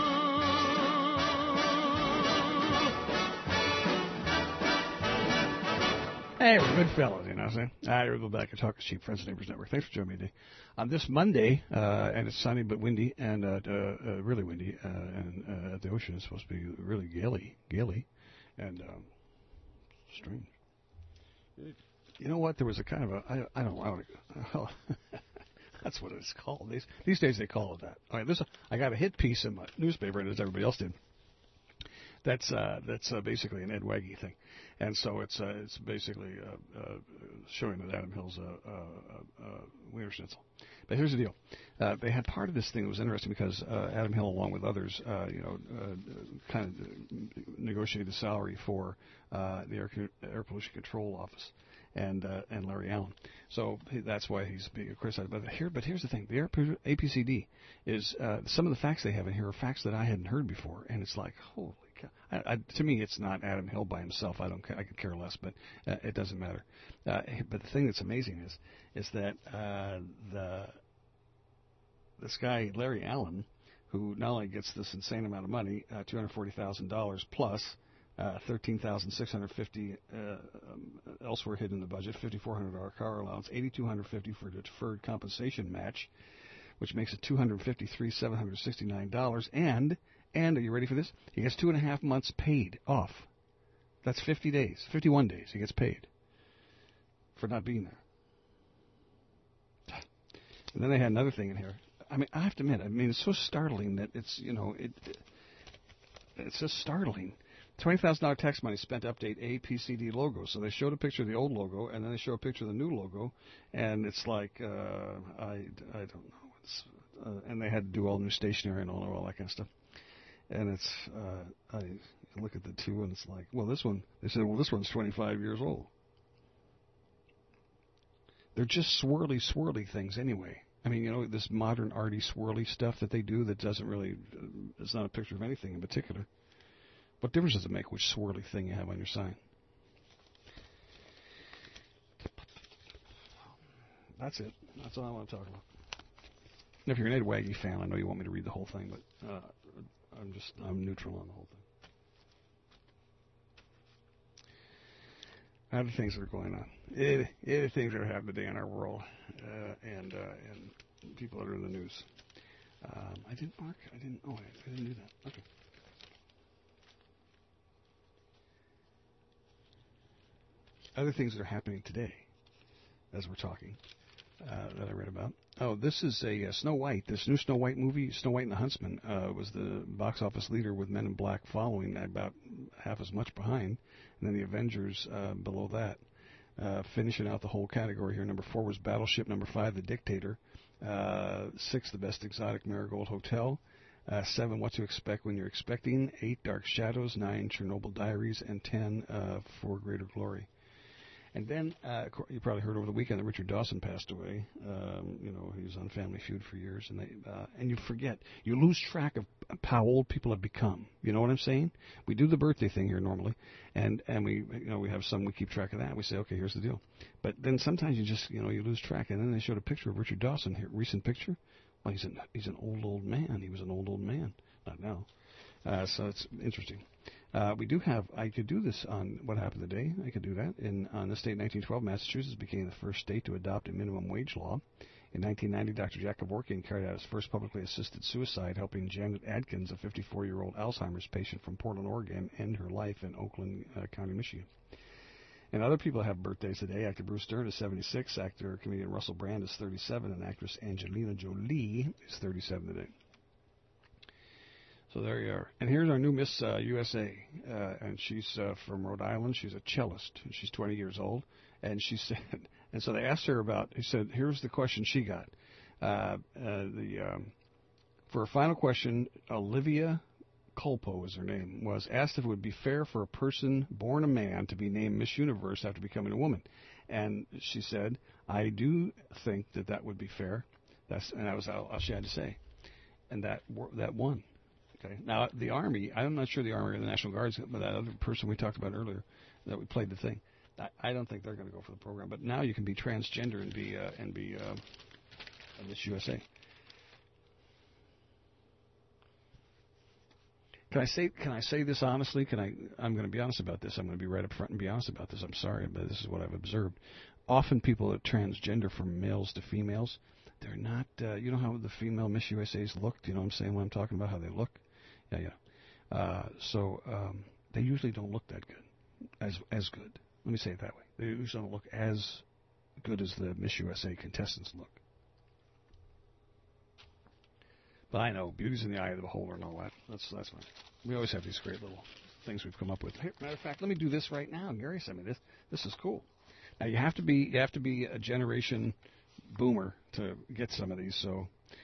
Hey, we're good fellas, you know what I'm saying? All right, we'll go back and talk to Cheap Friends and Neighbors Network. Thanks for joining me today. On this Monday, and it's sunny but windy, and really windy, and at the ocean it's supposed to be really gaily, and strange. You know what? There was a kind of a, I don't know, that's what it's called. These days they call it that. All right, I got a hit piece in my newspaper, and as everybody else did. That's basically an Ed Waggy thing, and so it's basically showing that Adam Hill's Wiener Schnitzel. But here's the deal: they had part of this thing that was interesting because Adam Hill, along with others, kind of negotiated the salary for the Air Pollution Control Office and Larry Allen. So that's why he's being criticized. But here's the thing: the APCD is some of the facts they have in here are facts that I hadn't heard before, and it's like holy. To me, it's not Adam Hill by himself. I could care less, but it doesn't matter. But the thing that's amazing is that this guy Larry Allen, who not only gets this insane amount of money, $240,000 plus $13,650 elsewhere hidden in the budget, $5,400 car allowance, $8,250 for the deferred compensation match, which makes it $253,769, and are you ready for this? He gets 2.5 months paid off. That's 51 days he gets paid for not being there. And then they had another thing in here. I mean, I have to admit, it's so startling that it's just startling. $20,000 tax money spent to update APCD logo. So they showed a picture of the old logo, and then they show a picture of the new logo, and it's like, I don't know. And they had to do all new stationery and all that kind of stuff. And it's, I look at the two, and it's like, this one's 25 years old. They're just swirly things anyway. I mean, this modern arty swirly stuff that they do that doesn't really, it's not a picture of anything in particular. What difference does it make which swirly thing you have on your sign? That's it. That's all I want to talk about. And if you're an Ed Waggy fan, I know you want me to read the whole thing, but I'm neutral on the whole thing. Other things that are going on. Other things that are happening today in our world, and people that are in the news. I didn't do that. Okay. Other things that are happening today, as we're talking, that I read about. Oh, this is a Snow White. This new Snow White movie, Snow White and the Huntsman, was the box office leader with Men in Black following, about half as much behind, and then the Avengers below that. Finishing out the whole category here, number 4 was Battleship, number 5, The Dictator, 6, The Best Exotic Marigold Hotel, 7, What to Expect When You're Expecting, 8, Dark Shadows, 9, Chernobyl Diaries, and 10, For Greater Glory. And then, you probably heard over the weekend that Richard Dawson passed away. He was on Family Feud for years, and you forget, you lose track of how old people have become. You know what I'm saying? We do the birthday thing here normally, and we have some, we keep track of that. We say, okay, here's the deal. But then sometimes you just, you lose track. And then they showed a picture of Richard Dawson here, recent picture. Well, he's an old man. He was an old man. Not now. So it's interesting. We do have, I could do this on What Happened Today. I could do that. On this date, 1912, Massachusetts became the first state to adopt a minimum wage law. In 1990, Dr. Jack Kevorkian carried out his first publicly assisted suicide, helping Janet Adkins, a 54-year-old Alzheimer's patient from Portland, Oregon, end her life in Oakland County, Michigan. And other people have birthdays today. Actor Bruce Dern is 76, actor-comedian Russell Brand is 37, and actress Angelina Jolie is 37 today. So there you are. And here's our new Miss USA. And she's from Rhode Island. She's a cellist. She's 20 years old. And she said, and so they asked her about, he said, here's the question she got. For a final question, Olivia Culpo is her name, was asked if it would be fair for a person born a man to be named Miss Universe after becoming a woman. And she said, I do think that would be fair. And that was all she had to say. And that won. Okay. Now, the Army, I'm not sure the Army or the National Guards, but that other person we talked about earlier that we played the thing, I don't think they're going to go for the program. But now you can be transgender and be Miss USA. Can I say this honestly? I'm going to be honest about this. I'm going to be right up front and be honest about this. I'm sorry, but this is what I've observed. Often people that transgender from males to females, they're not, you know how the female Miss USAs look? Do you know what I'm saying when I'm talking about how they look? Yeah. So they usually don't look that good, as good. Let me say it that way. They usually don't look as good as the Miss USA contestants look. But I know, beauty's in the eye of the beholder and all that. That's fine. We always have these great little things we've come up with. Hey, matter of fact, let me do this right now. Gary sent me this is cool. Now you have to be a generation boomer to get some of these. So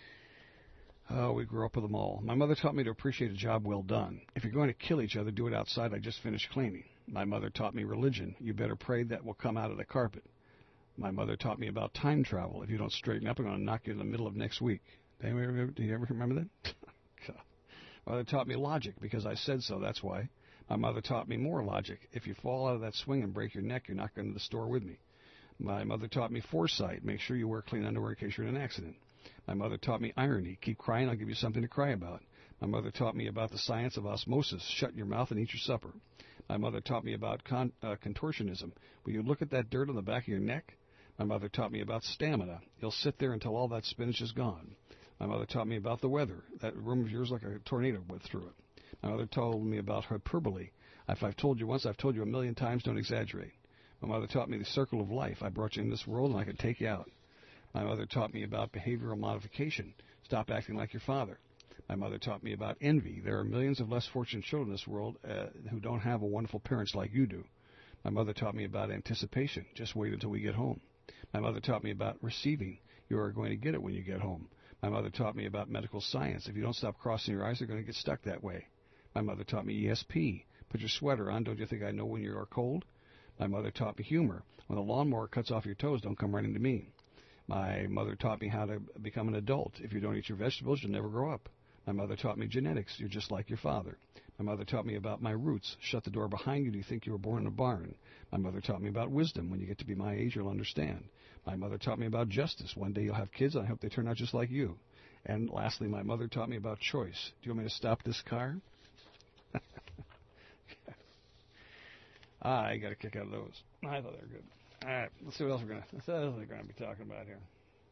we grew up with them all. My mother taught me to appreciate a job well done. If you're going to kill each other, do it outside. I just finished cleaning. My mother taught me religion. You better pray that will come out of the carpet. My mother taught me about time travel. If you don't straighten up, I'm going to knock you in the middle of next week. Do you ever remember that? God. My mother taught me logic because I said so. That's why. My mother taught me more logic. If you fall out of that swing and break your neck, you're not going to the store with me. My mother taught me foresight. Make sure you wear clean underwear in case you're in an accident. My mother taught me irony. Keep crying, I'll give you something to cry about. My mother taught me about the science of osmosis. Shut your mouth and eat your supper. My mother taught me about contortionism. Will you look at that dirt on the back of your neck? My mother taught me about stamina. You'll sit there until all that spinach is gone. My mother taught me about the weather. That room of yours like a tornado went through it. My mother told me about hyperbole. If I've told you once, I've told you a million times, don't exaggerate. My mother taught me the circle of life. I brought you in this world and I could take you out. My mother taught me about behavioral modification. Stop acting like your father. My mother taught me about envy. There are millions of less fortunate children in this world who don't have a wonderful parents like you do. My mother taught me about anticipation. Just wait until we get home. My mother taught me about receiving. You are going to get it when you get home. My mother taught me about medical science. If you don't stop crossing your eyes, they're going to get stuck that way. My mother taught me ESP. Put your sweater on. Don't you think I know when you are cold? My mother taught me humor. When the lawnmower cuts off your toes, don't come running to me. My mother taught me how to become an adult. If you don't eat your vegetables, you'll never grow up. My mother taught me genetics. You're just like your father. My mother taught me about my roots. Shut the door behind you. Do you think you were born in a barn? My mother taught me about wisdom. When you get to be my age, you'll understand. My mother taught me about justice. One day you'll have kids, and I hope they turn out just like you. And lastly, my mother taught me about choice. Do you want me to stop this car? I got a kick out of those. I thought they were good. All right, let's see what else we're going to be talking about here.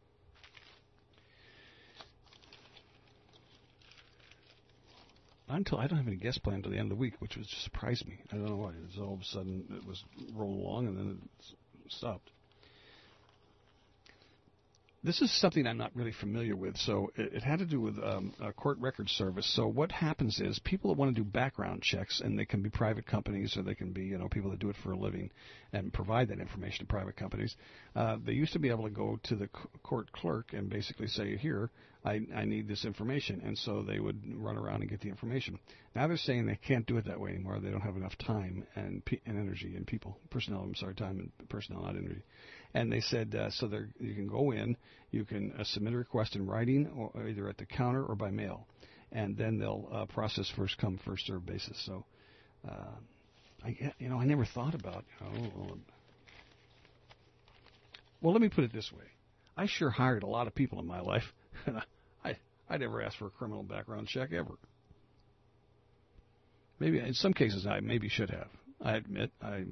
I don't have any guests planned until the end of the week, which was just surprised me. I don't know why. It was all of a sudden it was rolling along and then it stopped. this is something I'm not really familiar with. So it had to do with a court record service. So what happens is people that want to do background checks, and they can be private companies or they can be people that do it for a living and provide that information to private companies. They used to be able to go to the court clerk and basically say, here, I need this information. And so they would run around and get the information. Now they're saying they can't do it that way anymore. They don't have enough time and energy and time and personnel, not energy. And they said, you can go in, you can submit a request in writing, or either at the counter or by mail, and then they'll process first come, first served basis. So, I never thought about, well, let me put it this way: I sure hired a lot of people in my life, and I never asked for a criminal background check ever. Maybe in some cases I maybe should have. I admit,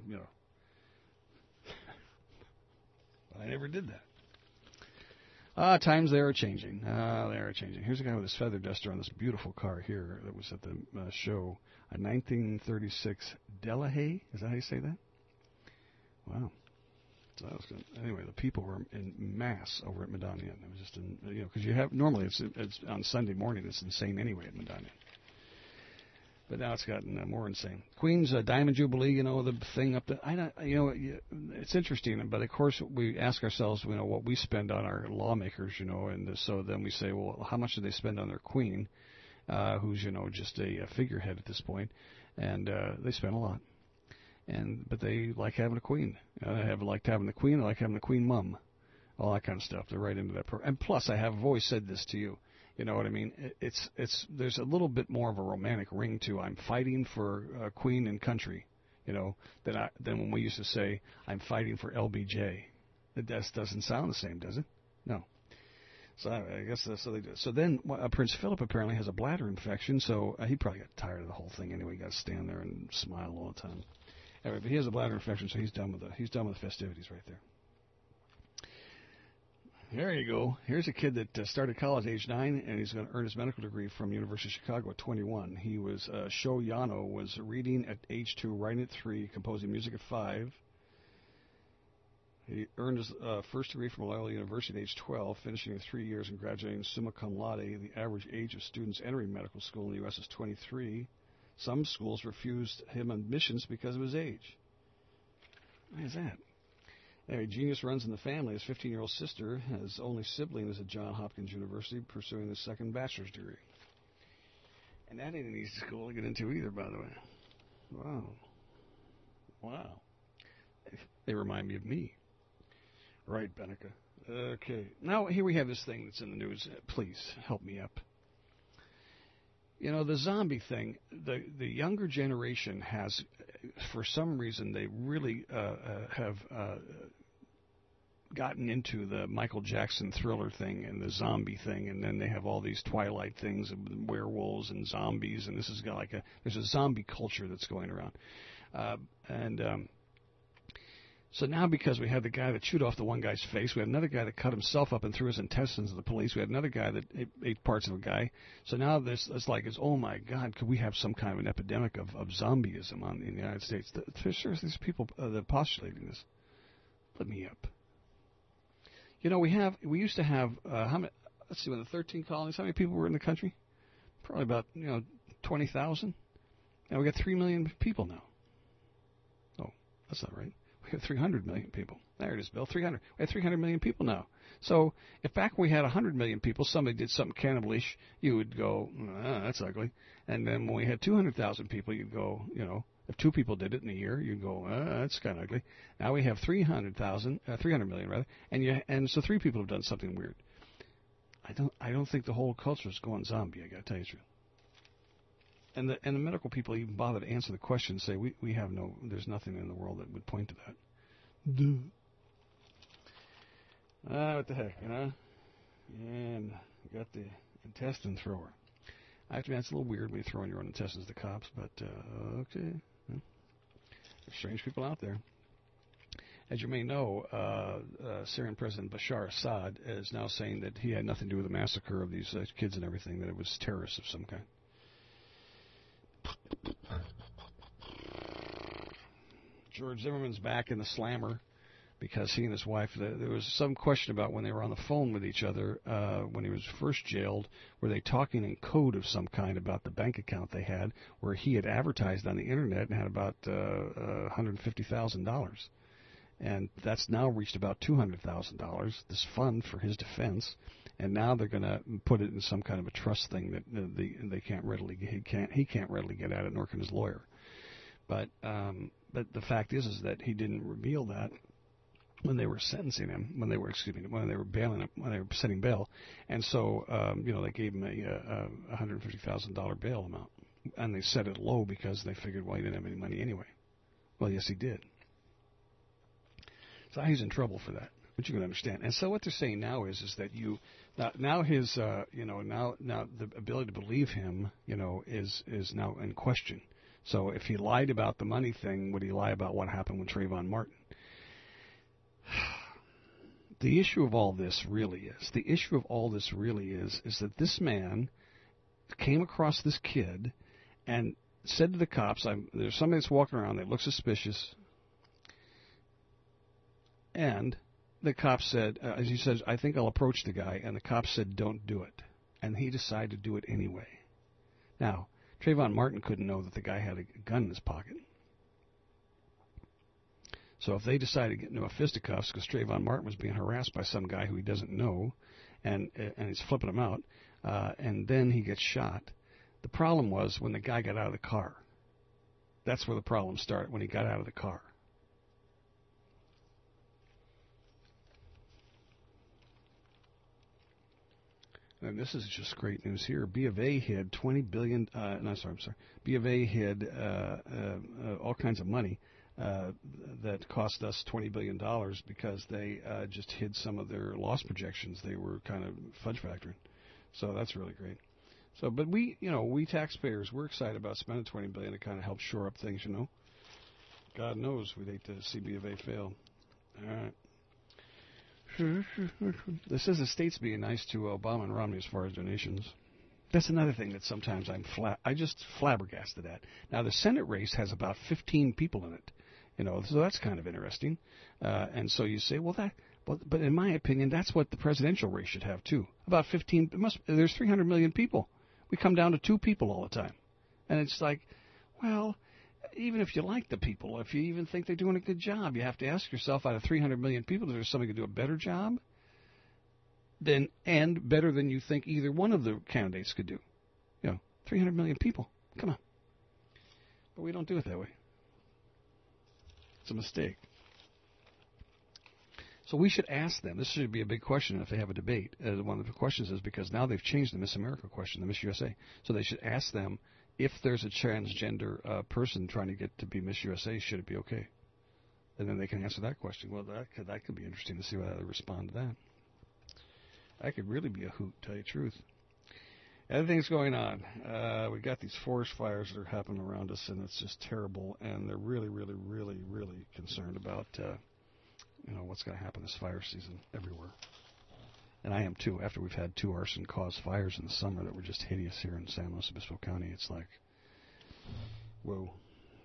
I never did that. Times they are changing. They are changing. Here's a guy with his feather duster on this beautiful car here that was at the show. A 1936 Delahaye. Is that how you say that? Wow. So that was good. Anyway, the people were in mass over at Medallion. It was just, because normally it's on Sunday morning. It's insane anyway at Medallion. But now it's gotten more insane. Queen's Diamond Jubilee, the thing up there. It's interesting, but of course we ask ourselves, what we spend on our lawmakers, and so then we say, well, how much do they spend on their queen, who's just a figurehead at this point, and they spend a lot. But they like having a queen. They liked having the queen. They like having the queen mum, all that kind of stuff. They're right into that. And plus, I've always said this to you. You know what I mean? There's a little bit more of a romantic ring to I'm fighting for queen and country, than when we used to say I'm fighting for LBJ. It just doesn't sound the same, does it? No. So I guess so they do. So then Prince Philip apparently has a bladder infection, so he probably got tired of the whole thing anyway. He got to stand there and smile all the time. Anyway, but he has a bladder infection, so he's done with the festivities right there. There you go. Here's a kid that started college at age 9, and he's going to earn his medical degree from University of Chicago at 21. He was Sho Yano was reading at age 2, writing at 3, composing music at 5. He earned his first degree from Loyola University at age 12, finishing in 3 years and graduating summa cum laude. The average age of students entering medical school in the U.S. is 23. Some schools refused him admissions because of his age. Why is that? Anyway, genius runs in the family. His 15-year-old sister, his only sibling, is at Johns Hopkins University pursuing his second bachelor's degree. And that ain't an easy school to get into either, by the way. Wow. They remind me of me. Right, Benica. Okay. Now, here we have this thing that's in the news. Please, help me up. The zombie thing, the younger generation has, for some reason, they really have gotten into the Michael Jackson Thriller thing and the zombie thing, and then they have all these Twilight things and werewolves and zombies, and this is there's a zombie culture that's going around. So now, because we had the guy that chewed off the one guy's face, we had another guy that cut himself up and threw his intestines to the police. We had another guy that ate parts of a guy. So now it's oh my God, could we have some kind of an epidemic of zombieism in the United States? There's these people that are postulating this. Let me up. We used to have how many? Let's see, with the 13 colonies, how many people were in the country? Probably about 20,000. Now we got 3 million people now. Oh, that's not right. We have 300 million people. There it is, Bill. 300. We have 300 million people now. So if back when we had 100 million people, somebody did something cannibalish, you would go, that's ugly. And then when we had 200,000 people, you'd go, if 2 people did it in a year, you'd go, that's kind of ugly. Now we have 300 million rather, and so 3 people have done something weird. I don't think the whole culture is going zombie. I got to tell you the truth. And the medical people even bother to answer the question and say, we have there's nothing in the world that would point to that. Duh. What the heck, And got the intestine thrower. I have to admit, it's a little weird when you throw in your own intestines to cops, but okay. There's strange people out there. As you may know, Syrian President Bashar Assad is now saying that he had nothing to do with the massacre of these kids and everything, that it was terrorists of some kind. George Zimmerman's back in the slammer. because he and his wife, there was some question about when they were on the phone with each other when he was first jailed, were they talking in code of some kind about the bank account they had, where he had advertised on the internet and had about $150,000. And that's now reached about $200,000, this fund for his defense. And now they're going to put it in some kind of a trust thing that he can't readily get at it, nor can his lawyer. But the fact is that he didn't reveal that when they were sentencing him, when they were bailing him, when they were setting bail, and so they gave him a $150,000 bail amount, and they set it low because they figured, well, he didn't have any money anyway. Well, yes, he did. So he's in trouble for that, which you can understand. And so what they're saying now is that now his now the ability to believe him is now in question. So if he lied about the money thing, would he lie about what happened with Trayvon Martin? The issue of all this really is that this man came across this kid and said to the cops, there's somebody that's walking around that looks suspicious. And the cop said, as he says, I think I'll approach the guy. And the cop said, don't do it. And he decided to do it anyway. Now, Trayvon Martin couldn't know that the guy had a gun in his pocket. So if they decided to get into a fisticuffs because Trayvon Martin was being harassed by some guy who he doesn't know, and he's flipping him out, and then he gets shot, the problem was when the guy got out of the car. That's where the problem started, when he got out of the car. And this is just great news here. B of A hid $20 billion. B of A hid all kinds of money that cost us $20 billion because they just hid some of their loss projections. They were kind of fudge factoring. So that's really great. So, but we taxpayers, we're excited about spending $20 billion to kind of help shore up things. God knows we'd hate to see B of A fail. All right. This says the state's being nice to Obama and Romney as far as donations. That's another thing that sometimes I just flabbergasted at. Now, the Senate race has about 15 people in it, so that's kind of interesting. And so you say, but in my opinion, that's what the presidential race should have too. About 15. There's 300 million people. We come down to 2 people all the time, and it's like, well, even if you like the people, if you even think they're doing a good job, you have to ask yourself, out of 300 million people, is there somebody who can do a better job? And better than you think either one of the candidates could do. 300 million people. Come on. But we don't do it that way. It's a mistake. So we should ask them. This should be a big question if they have a debate. One of the questions is because now they've changed the Miss America question, the Miss USA. So they should ask them, if there's a transgender person trying to get to be Miss USA, should it be okay? And then they can answer that question. Well, that could be interesting to see how they respond to that. That could really be a hoot, to tell you the truth. Other things going on. We got these forest fires that are happening around us, and it's just terrible. And they're really, really, really, really concerned about what's going to happen this fire season everywhere. And I am too. After we've had 2 arson-caused fires in the summer that were just hideous here in San Luis Obispo County, it's like, whoa.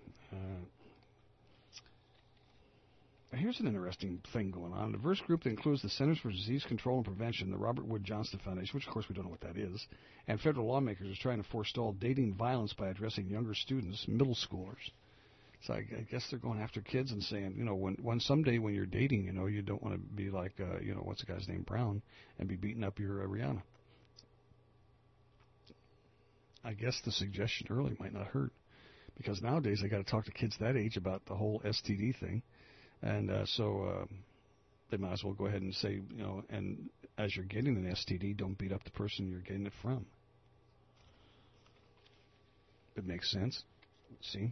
Here's an interesting thing going on. A diverse group that includes the Centers for Disease Control and Prevention, the Robert Wood Johnson Foundation, which of course we don't know what that is, and federal lawmakers are trying to forestall dating violence by addressing younger students, middle schoolers. So I guess they're going after kids and saying, when someday when you're dating, you don't want to be like, what's the guy's name, Brown, and be beating up your Rihanna. I guess the suggestion early might not hurt, because nowadays they got to talk to kids that age about the whole STD thing, and so they might as well go ahead and say, and as you're getting an STD, don't beat up the person you're getting it from. It makes sense. See?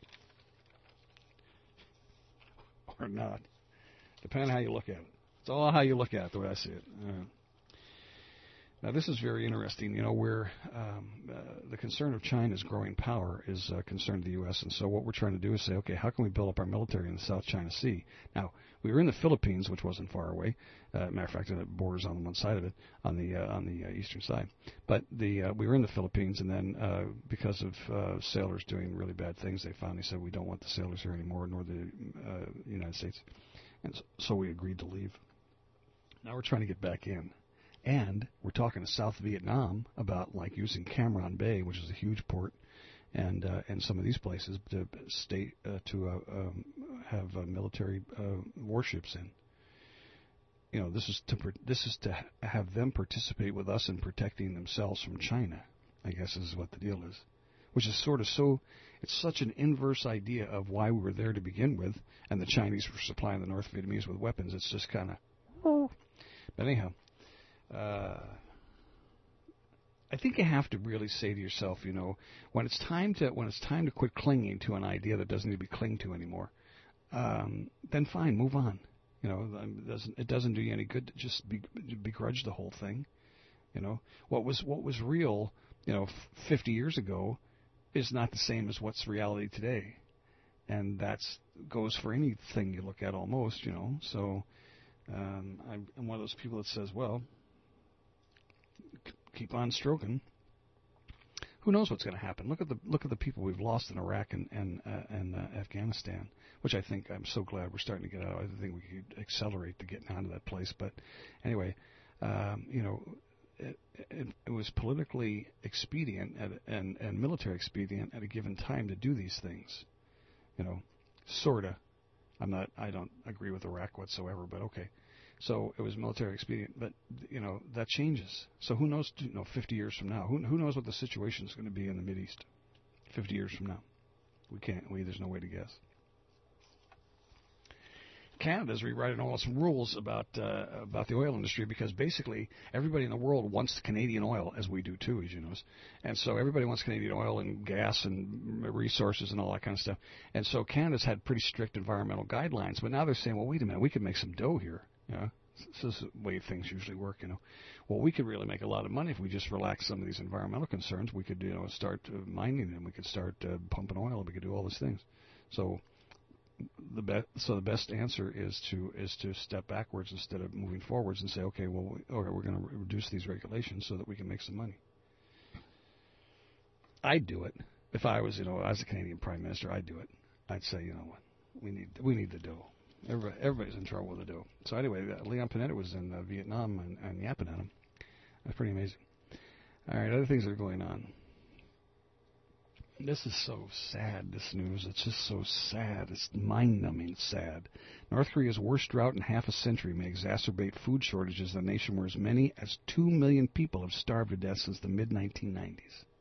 Or not. Depending on how you look at it. It's all how you look at it, the way I see it. Now, this is very interesting, where the concern of China's growing power is a concern to the U.S., and so what we're trying to do is say, okay, how can we build up our military in the South China Sea? Now, we were in the Philippines, which wasn't far away. Matter of fact, it borders on one side of it, on the eastern side. But we were in the Philippines, and then because of sailors doing really bad things, they finally said, we don't want the sailors here anymore, nor the United States. And so we agreed to leave. Now we're trying to get back in. And we're talking to South Vietnam about like using Cam Ranh Bay, which is a huge port, and some of these places to have military warships in. You know, this is to have them participate with us in protecting themselves from China, I guess is what the deal is. Which is sort of it's such an inverse idea of why we were there to begin with, and the Chinese were supplying the North Vietnamese with weapons. It's just kind of, but anyhow, I think you have to really say to yourself, you know, when it's time to quit clinging to an idea that doesn't need to be clung to anymore, then fine, move on. You know, it doesn't do you any good to just begrudge the whole thing. You know, what was real, you know, 50 years ago is not the same as what's reality today. And that goes for anything you look at almost, you know. So I'm one of those people that says, well, keep on stroking. Who knows what's going to happen? Look at the people we've lost in Iraq and Afghanistan, which I think I'm so glad we're starting to get out. I think we could accelerate to getting out of that place. But anyway, you know, it was politically expedient and military expedient at a given time to do these things. You know, sorta. I don't agree with Iraq whatsoever, but okay. So it was military expedient, but you know that changes. So who knows? 50 years from now, who knows what the situation is going to be in the Mideast? 50 years from now, there's no way to guess. Canada's rewriting all some rules about the oil industry because basically everybody in the world wants Canadian oil, as we do too, as you know. And so everybody wants Canadian oil and gas and resources and all that kind of stuff. And so Canada's had pretty strict environmental guidelines, but now they're saying, well, wait a minute, we could make some dough here. You know, this is the way things usually work. You know, well, we could really make a lot of money if we just relax some of these environmental concerns. We could, you know, start mining them. We could start pumping oil. We could do all these things. So the best answer is to step backwards instead of moving forwards and say, okay, well, we're going to reduce these regulations so that we can make some money. I'd do it if I was, you know, as a Canadian Prime Minister. I'd do it. I'd say, you know what, we need the dough. Everybody's in trouble with the dough. So anyway, Leon Panetta was in Vietnam and yapping at him. That's pretty amazing. All right, other things that are going on. This is so sad, this news. It's just so sad. It's mind-numbing sad. North Korea's worst drought in half a century may exacerbate food shortages in a nation where as many as 2 million people have starved to death since the mid-1990s.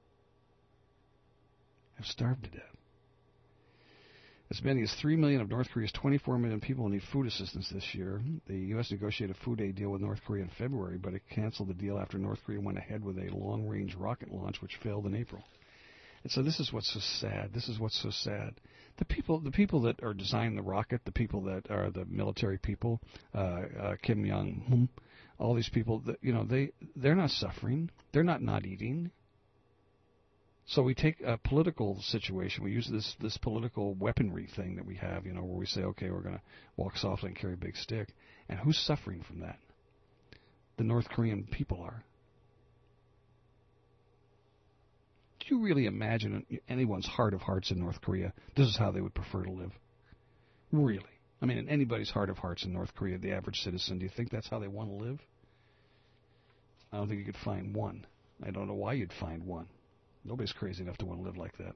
Have starved to death. As many as 3 million of North Korea's 24 million people need food assistance this year. The U.S. negotiated a food aid deal with North Korea in February, but it canceled the deal after North Korea went ahead with a long-range rocket launch, which failed in April. And so this is what's so sad. This is what's so sad. The people that are designing the rocket, the people that are the military people, Kim Jong-un, all these people, you know, they're not suffering. They're not eating. So we take a political situation. We use this political weaponry thing that we have, you know, where we say, okay, we're going to walk softly and carry a big stick. And who's suffering from that? The North Korean people are. Do you really imagine in anyone's heart of hearts in North Korea, this is how they would prefer to live? Really? I mean, in anybody's heart of hearts in North Korea, the average citizen, do you think that's how they want to live? I don't think you could find one. I don't know why you'd find one. Nobody's crazy enough to want to live like that.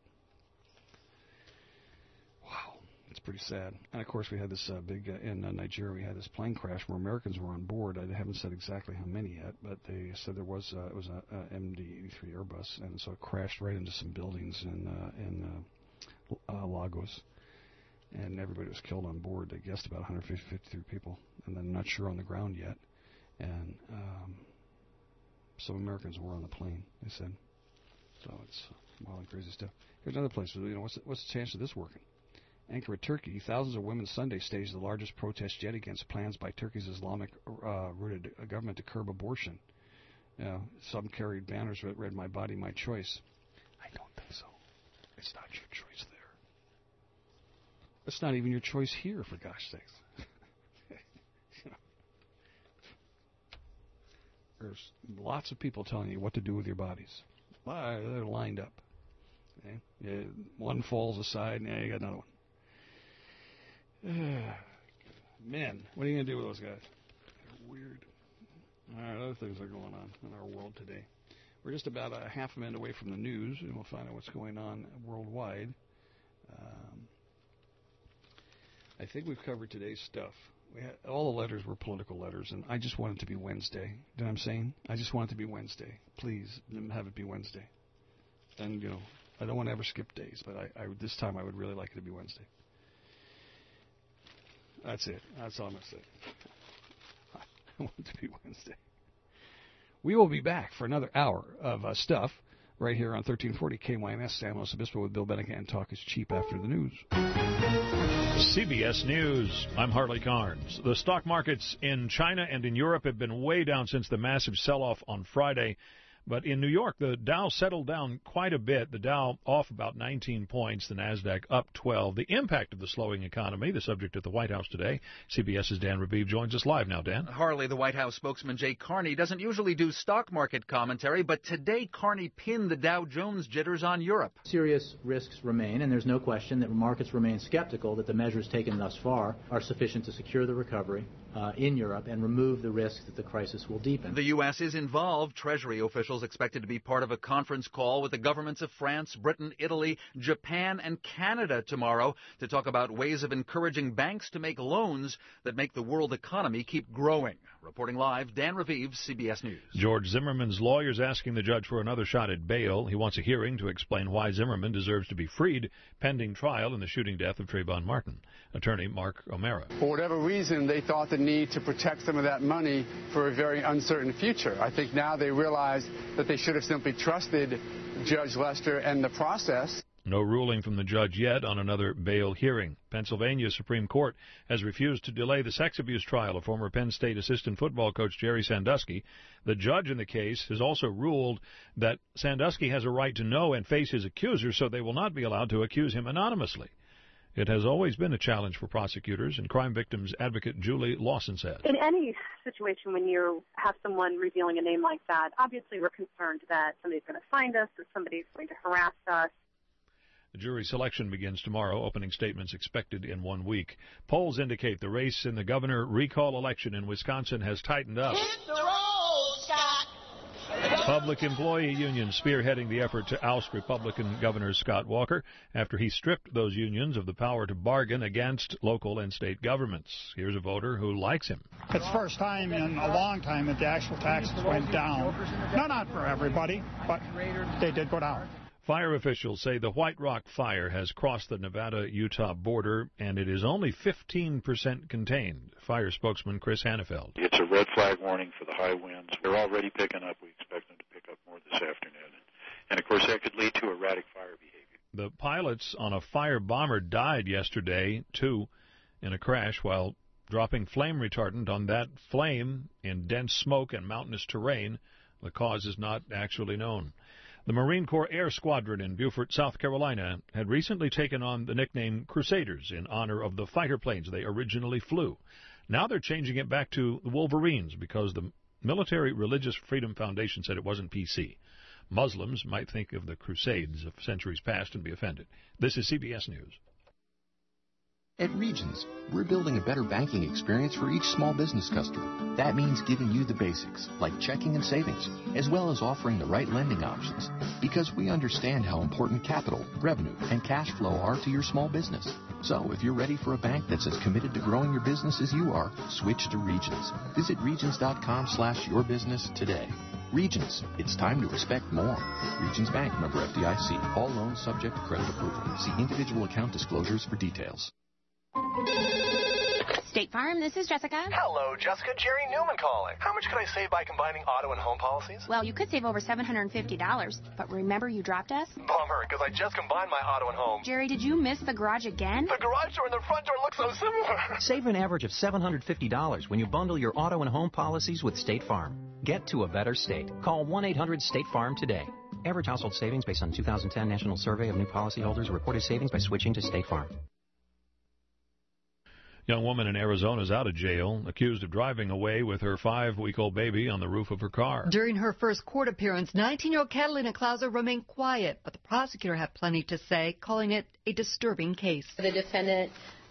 Wow. It's pretty sad. And, of course, we had this in Nigeria, we had this plane crash where Americans were on board. I haven't said exactly how many yet, but they said there was it was a MD-83 Airbus, and so it crashed right into some buildings in Lagos. And everybody was killed on board. They guessed about 153 people, and then not sure on the ground yet. And some Americans were on the plane, they said. So it's wild and crazy stuff. Here's another place. You know, what's the chance of this working? Ankara, Turkey. Thousands of women Sunday staged the largest protest yet against plans by Turkey's Islamic-rooted government to curb abortion. Some carried banners that read, "My body, my choice." I don't think so. It's not your choice there. It's not even your choice here, for gosh sakes. You know. There's lots of people telling you what to do with your bodies. They're lined up. Okay? One falls aside, and you got another one. Men, what are you going to do with those guys? They're weird. All right, other things are going on in our world today. We're just about a half a minute away from the news, and we'll find out what's going on worldwide. I think we've covered today's stuff. All the letters were political letters, and I just want it to be Wednesday. You know what I'm saying? I just want it to be Wednesday. Please have it be Wednesday. And, I don't want to ever skip days, but this time I would really like it to be Wednesday. That's it. That's all I'm going to say. I want it to be Wednesday. We will be back for another hour of stuff right here on 1340 KYNS, San Luis Obispo with Bill Bennigan. And Talk is Cheap after the news. CBS News. I'm Harley Carnes. The stock markets in China and in Europe have been way down since the massive sell-off on Friday. But in New York, the Dow settled down quite a bit. The Dow off about 19 points, the Nasdaq up 12. The impact of the slowing economy, the subject at the White House today. CBS's Dan Raviv joins us live now. Dan. Harley, the White House spokesman Jay Carney doesn't usually do stock market commentary, but today Carney pinned the Dow Jones jitters on Europe. Serious risks remain, and there's no question that markets remain skeptical that the measures taken thus far are sufficient to secure the recovery in Europe and remove the risk that the crisis will deepen. The U.S. is involved. Treasury officials expected to be part of a conference call with the governments of France, Britain, Italy, Japan, and Canada tomorrow to talk about ways of encouraging banks to make loans that make the world economy keep growing. Reporting live, Dan Raviv, CBS News. George Zimmerman's lawyers asking the judge for another shot at bail. He wants a hearing to explain why Zimmerman deserves to be freed pending trial in the shooting death of Trayvon Martin. Attorney Mark O'Mara. For whatever reason, they thought the need to protect some of that money for a very uncertain future. I think now they realize that they should have simply trusted Judge Lester and the process. No ruling from the judge yet on another bail hearing. Pennsylvania Supreme Court has refused to delay the sex abuse trial of former Penn State assistant football coach Jerry Sandusky. The judge in the case has also ruled that Sandusky has a right to know and face his accusers, so they will not be allowed to accuse him anonymously. It has always been a challenge for prosecutors, and crime victims advocate Julie Lawson said. In any situation when you have someone revealing a name like that, obviously we're concerned that somebody's going to find us or somebody's going to harass us. The jury selection begins tomorrow, opening statements expected in 1 week. Polls indicate the race in the governor recall election in Wisconsin has tightened up. Hit the road, Scott! Public employee unions spearheading the effort to oust Republican Governor Scott Walker after he stripped those unions of the power to bargain against local and state governments. Here's a voter who likes him. It's the first time in a long time that the actual taxes went down. No, not for everybody, but they did go down. Fire officials say the White Rock fire has crossed the Nevada-Utah border, and it is only 15% contained. Fire spokesman Chris Hannafeld. It's a red flag warning for the high winds. They're already picking up. We expect them to pick up more this afternoon. And of course, that could lead to erratic fire behavior. The pilots on a fire bomber died yesterday, too, in a crash while dropping flame retardant on that flame in dense smoke and mountainous terrain. The cause is not actually known. The Marine Corps Air Squadron in Beaufort, South Carolina, had recently taken on the nickname Crusaders in honor of the fighter planes they originally flew. Now they're changing it back to the Wolverines because the Military Religious Freedom Foundation said it wasn't PC. Muslims might think of the Crusades of centuries past and be offended. This is CBS News. At Regions, we're building a better banking experience for each small business customer. That means giving you the basics, like checking and savings, as well as offering the right lending options, because we understand how important capital, revenue, and cash flow are to your small business. So if you're ready for a bank that's as committed to growing your business as you are, switch to Regions. Visit regions.com/yourbusiness today. Regions, it's time to respect more. Regions Bank, member FDIC. All loans subject to credit approval. See individual account disclosures for details. State Farm, this is Jessica. Hello, Jessica. Jerry Newman calling. How much could I save by combining auto and home policies? Well, you could save over $750, but remember you dropped us? Bummer, because I just combined my auto and home. Jerry, did you miss the garage again? The garage door and the front door look so similar. Save an average of $750 when you bundle your auto and home policies with State Farm. Get to a better state. Call 1-800-STATE-FARM today. Average household savings based on 2010 National Survey of New Policyholders. Reported savings by switching to State Farm. Young woman in Arizona is out of jail, accused of driving away with her 5-week-old baby on the roof of her car. During her first court appearance, 19-year-old Catalina Clauser remained quiet, but the prosecutor had plenty to say, calling it a disturbing case. The defendant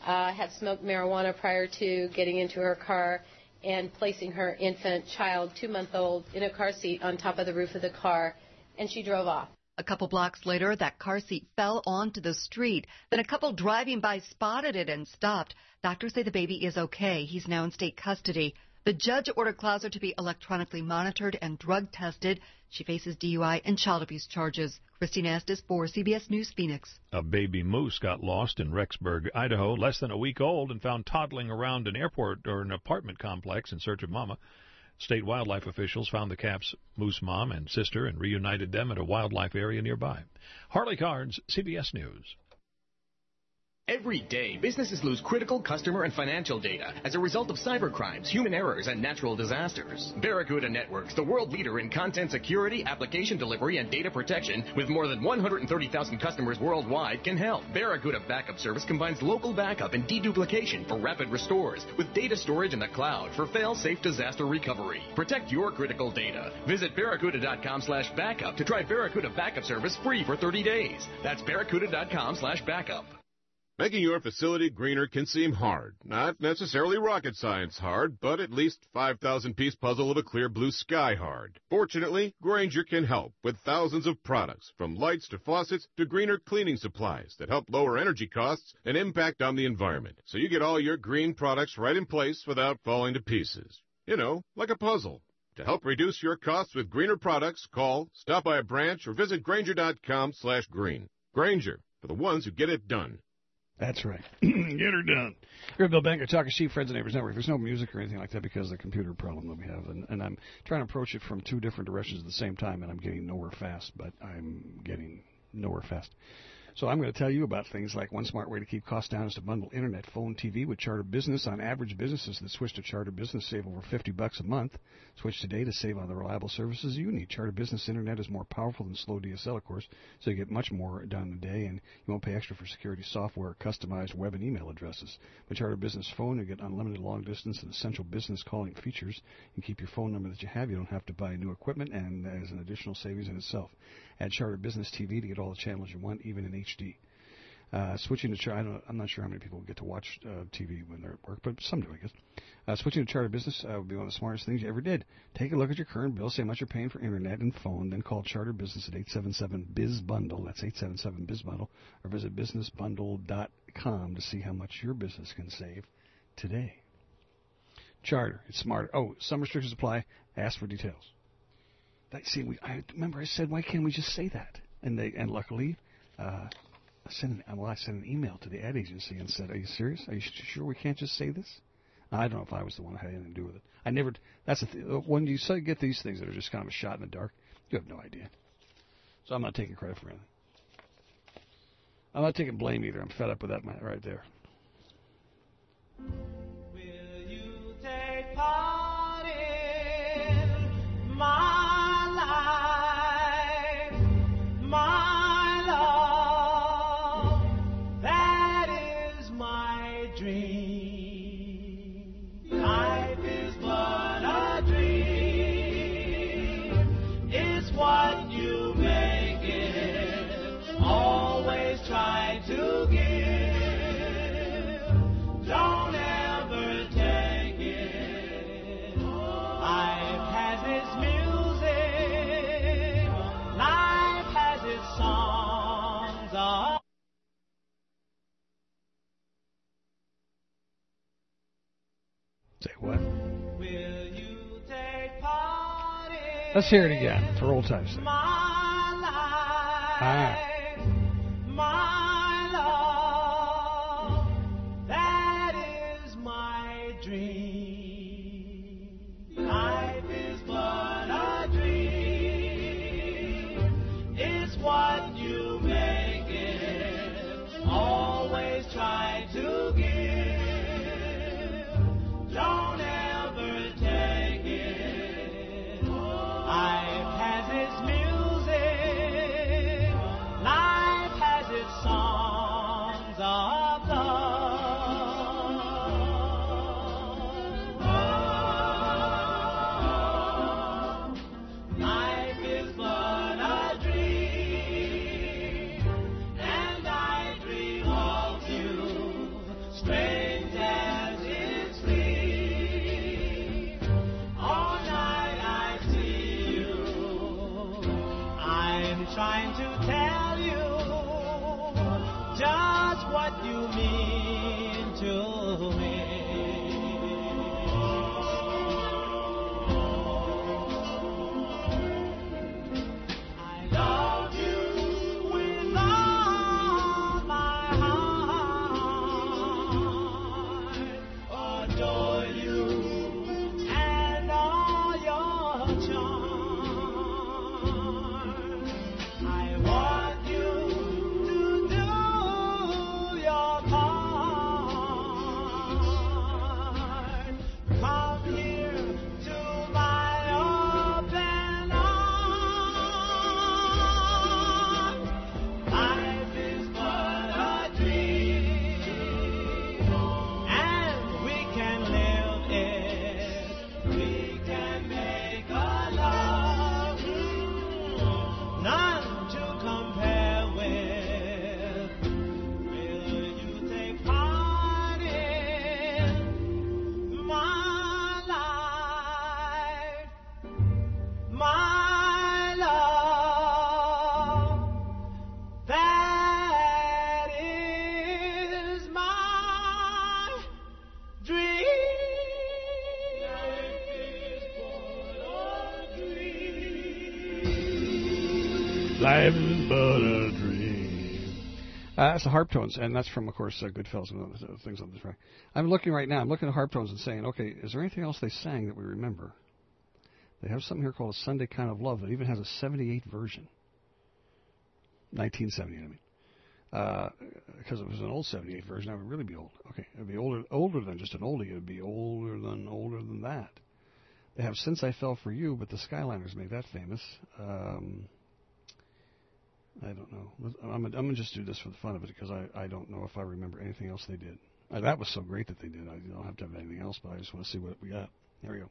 had smoked marijuana prior to getting into her car and placing her infant child, 2-month-old, in a car seat on top of the roof of the car, and she drove off. A couple blocks later, that car seat fell onto the street. Then a couple driving by spotted it and stopped. Doctors say the baby is okay. He's now in state custody. The judge ordered Clouser to be electronically monitored and drug tested. She faces DUI and child abuse charges. Christine Estes for CBS News Phoenix. A baby moose got lost in Rexburg, Idaho, less than a week old, and found toddling around an airport or an apartment complex in search of mama. State wildlife officials found the calf's moose mom and sister and reunited them at a wildlife area nearby. Harley Carnes, CBS News. Every day, businesses lose critical customer and financial data as a result of cybercrimes, human errors, and natural disasters. Barracuda Networks, the world leader in content security, application delivery, and data protection, with more than 130,000 customers worldwide, can help. Barracuda Backup Service combines local backup and deduplication for rapid restores with data storage in the cloud for fail-safe disaster recovery. Protect your critical data. Visit barracuda.com/backup to try Barracuda Backup Service free for 30 days. That's barracuda.com/backup. Making your facility greener can seem hard. Not necessarily rocket science hard, but at least 5,000-piece puzzle of a clear blue sky hard. Fortunately, Grainger can help with thousands of products, from lights to faucets to greener cleaning supplies that help lower energy costs and impact on the environment. So you get all your green products right in place without falling to pieces. You know, like a puzzle. To help reduce your costs with greener products, call, stop by a branch, or visit Grainger.com/green. Grainger, for the ones who get it done. That's right. Get her done. You're Bill Banker, Talking Sheep, Friends and Neighbors Network. There's no music or anything like that because of the computer problem that we have. And I'm trying to approach it from two different directions at the same time, and I'm getting nowhere fast. So I'm going to tell you about things like one smart way to keep costs down is to bundle Internet, phone, TV with Charter Business. On average, businesses that switch to Charter Business save over $50 a month. Switch today to save on the reliable services you need. Charter Business Internet is more powerful than slow DSL, of course, so you get much more done in a day, and you won't pay extra for security software or customized web and email addresses. With Charter Business Phone, you get unlimited long-distance and essential business calling features. You can keep your phone number that you have. You don't have to buy new equipment, and there's an additional savings in itself. Add Charter Business TV to get all the channels you want, even in HD. Switching to Charter, I'm not sure how many people get to watch TV when they're at work, but some do, I guess. Switching to Charter Business would be one of the smartest things you ever did. Take a look at your current bill, see how much you're paying for Internet and phone, then call Charter Business at 877-BIZ-BUNDLE, that's 877-BIZ-BUNDLE, or visit businessbundle.com to see how much your business can save today. Charter, it's smarter. Oh, some restrictions apply. Ask for details. I remember I said, why can't we just say that? And luckily, I sent an email to the ad agency and said, are you serious? Are you sure we can't just say this? I don't know if I was the one who had anything to do with it. That's the thing. When you get these things that are just kind of a shot in the dark, you have no idea. So I'm not taking credit for anything. I'm not taking blame either. I'm fed up with that right there. Will you take part in my Let's hear it again for old time's sake. My love, that is my dream. Life is but a dream. It's what you make it. Always try to give. Don't ever take it. Life has its music. what you mean to me. I love you with all my heart, adore you and all your charms. I want you to do your part. Come here to my open arms. Life is but a dream, and we can live it. We can make a love none to compare with. Will you take part in my life, my love? That is my dream. Life is but a dream. That's the harp tones, and that's from, of course, Goodfellas and other things on this track. I'm looking right now. I'm looking at harp tones and saying, okay, is there anything else they sang that we remember? They have something here called A Sunday Kind of Love that even has a 78 version. 1970, I mean. Because it was an old 78 version, that would really be old. Okay, it would be older than just an oldie. It would be older than that. They have Since I Fell for You, but the Skyliners made that famous. I don't know. I'm going to just do this for the fun of it because I don't know if I remember anything else they did. That was so great that they did. I don't have to have anything else, but I just want to see what we got. Here we go.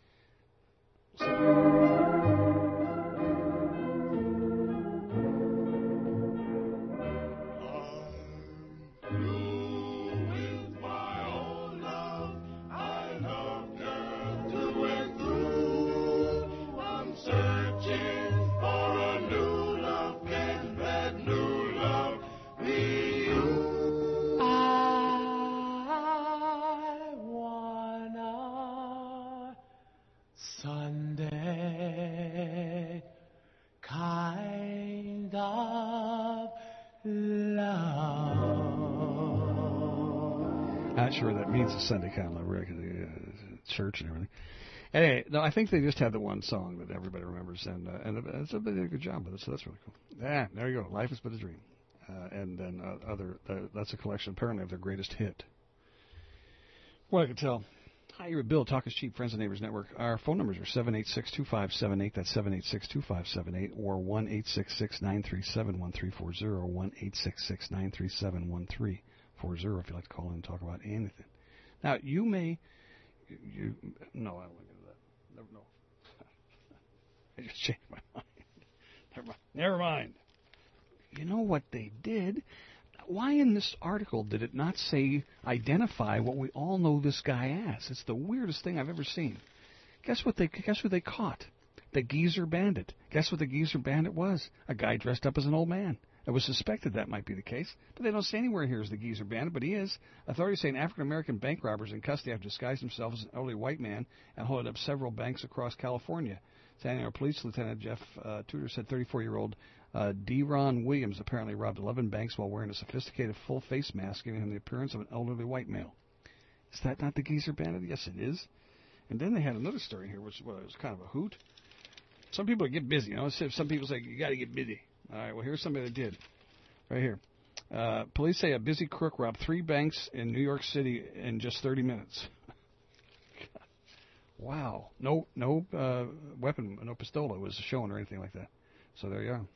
Sunday kind of love. Not sure what that means, a Sunday kind of love, church and everything. Anyway, no, I think they just had the one song that everybody remembers, and it's a bit of a good job with it, so that's really cool. Yeah, there you go. Life is but a dream. And then that's a collection apparently of their greatest hit. Well, I can tell. Hi, you're with Bill, Talk is Cheap, Friends and Neighbors Network. Our phone numbers are 786-2578, that's 786-2578, or 1-866-937-1340, 1-866-937-1340, if you'd like to call in and talk about anything. Now, you may... no, I don't want to get into that. No. I just changed my mind. Never mind. You know what they did? Why in this article did it not say identify what we all know this guy as? It's the weirdest thing I've ever seen. Guess who they caught? The Geezer Bandit. Guess what the Geezer Bandit was? A guy dressed up as an old man. It was suspected that might be the case, but they don't say anywhere here is the Geezer Bandit, but he is. Authorities say an African-American bank robber is in custody after disguised himself as an elderly white man and holding up several banks across California. San Diego Police Lieutenant Jeff Tudor said 34-year-old Deron Williams apparently robbed 11 banks while wearing a sophisticated full-face mask, giving him the appearance of an elderly white male. Is that not the Geezer Bandit? Yes, it is. And then they had another story here, which was kind of a hoot. Some people get busy, you know. Some people say, you got to get busy. All right, well, here's somebody that did. Right here. Police say a busy crook robbed 3 banks in New York City in just 30 minutes. Wow. No weapon, no pistola was shown or anything like that. So there you are.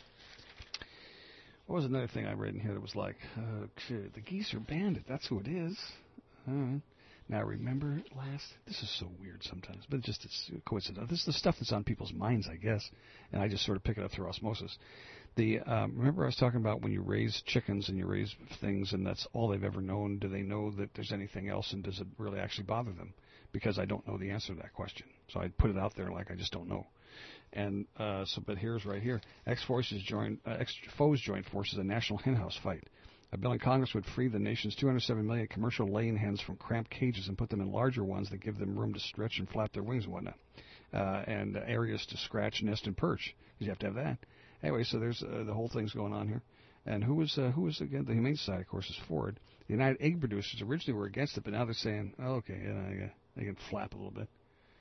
What was another thing I read in here that was like, the Geezer Bandit, that's who it is. Now, remember this is so weird sometimes, but it's a coincidence. This is the stuff that's on people's minds, I guess, and I just sort of pick it up through osmosis. Remember I was talking about when you raise chickens and you raise things and that's all they've ever known, do they know that there's anything else and does it really actually bother them? Because I don't know the answer to that question. So I put it out there like I just don't know. And but here's right here. Ex-foes joined forces in a national henhouse fight. A bill in Congress would free the nation's 207 million commercial laying hens from cramped cages and put them in larger ones that give them room to stretch and flap their wings and whatnot, and areas to scratch, nest, and perch, because you have to have that. Anyway, so there's the whole thing's going on here. And who was again, the Humane Society, of course, is for it. The United Egg Producers originally were against it, but now they're saying, oh, okay, they can flap a little bit.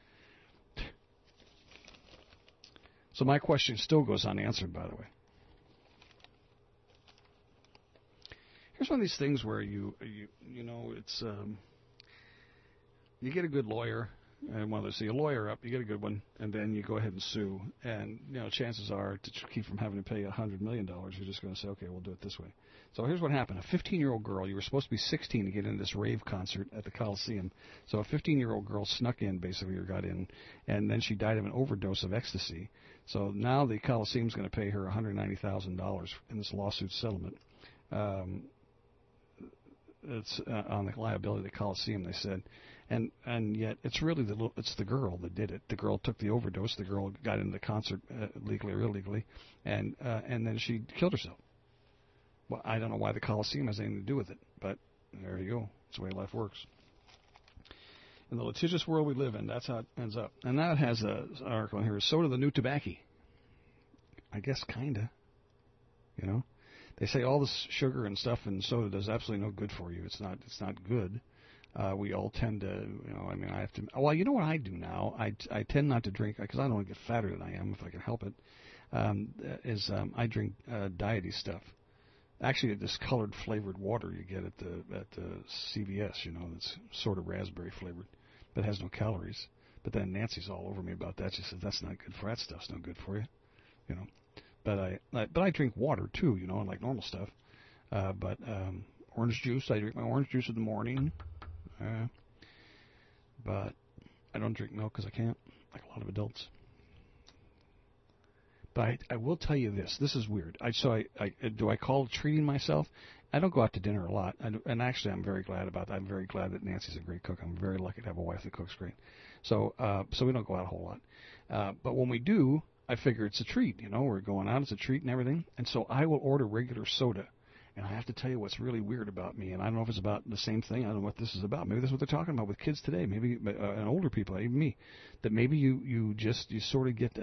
So my question still goes unanswered, by the way. Here's one of these things where you know, it's you get a good lawyer, and one of those, so you lawyer up, you get a good one, and then you go ahead and sue, and chances are to keep from having to pay $100 million, you're just going to say, okay, we'll do it this way. So here's what happened: a 15-year-old girl, you were supposed to be 16 to get into this rave concert at the Coliseum, so a 15-year-old girl snuck in, basically, or got in, and then she died of an overdose of ecstasy. So now the Coliseum's going to pay her $190,000 in this lawsuit settlement. It's on the liability of the Coliseum, they said, and yet it's really it's the girl that did it. The girl took the overdose. The girl got into the concert legally or illegally, and then she killed herself. Well, I don't know why the Coliseum has anything to do with it, but there you go. It's the way life works. In the litigious world we live in, that's how it ends up. And now it has an article in here: soda the new tobacco. I guess kinda. They say all this sugar and stuff in soda does absolutely no good for you. It's not good. We all tend to, I have to. Well, you know what I do now? I tend not to drink, because I don't want to get fatter than I am if I can help it. I drink diety stuff. Actually, this colored flavored water you get at the CVS, that's sort of raspberry flavored, but has no calories. But then Nancy's all over me about that. She says that's not good for that stuff's no good for you, But I drink water too, like normal stuff. But orange juice, I drink my orange juice in the morning. But I don't drink milk because I can't, like a lot of adults. But I will tell you this. This is weird. Do I call it treating myself? I don't go out to dinner a lot. And actually, I'm very glad about that. I'm very glad that Nancy's a great cook. I'm very lucky to have a wife that cooks great. So we don't go out a whole lot. But when we do, I figure it's a treat. We're going out. It's a treat and everything. And so I will order regular soda. And I have to tell you what's really weird about me. And I don't know if it's about the same thing. I don't know what this is about. Maybe that's what they're talking about with kids today. Maybe and older people, even me. That maybe you sort of get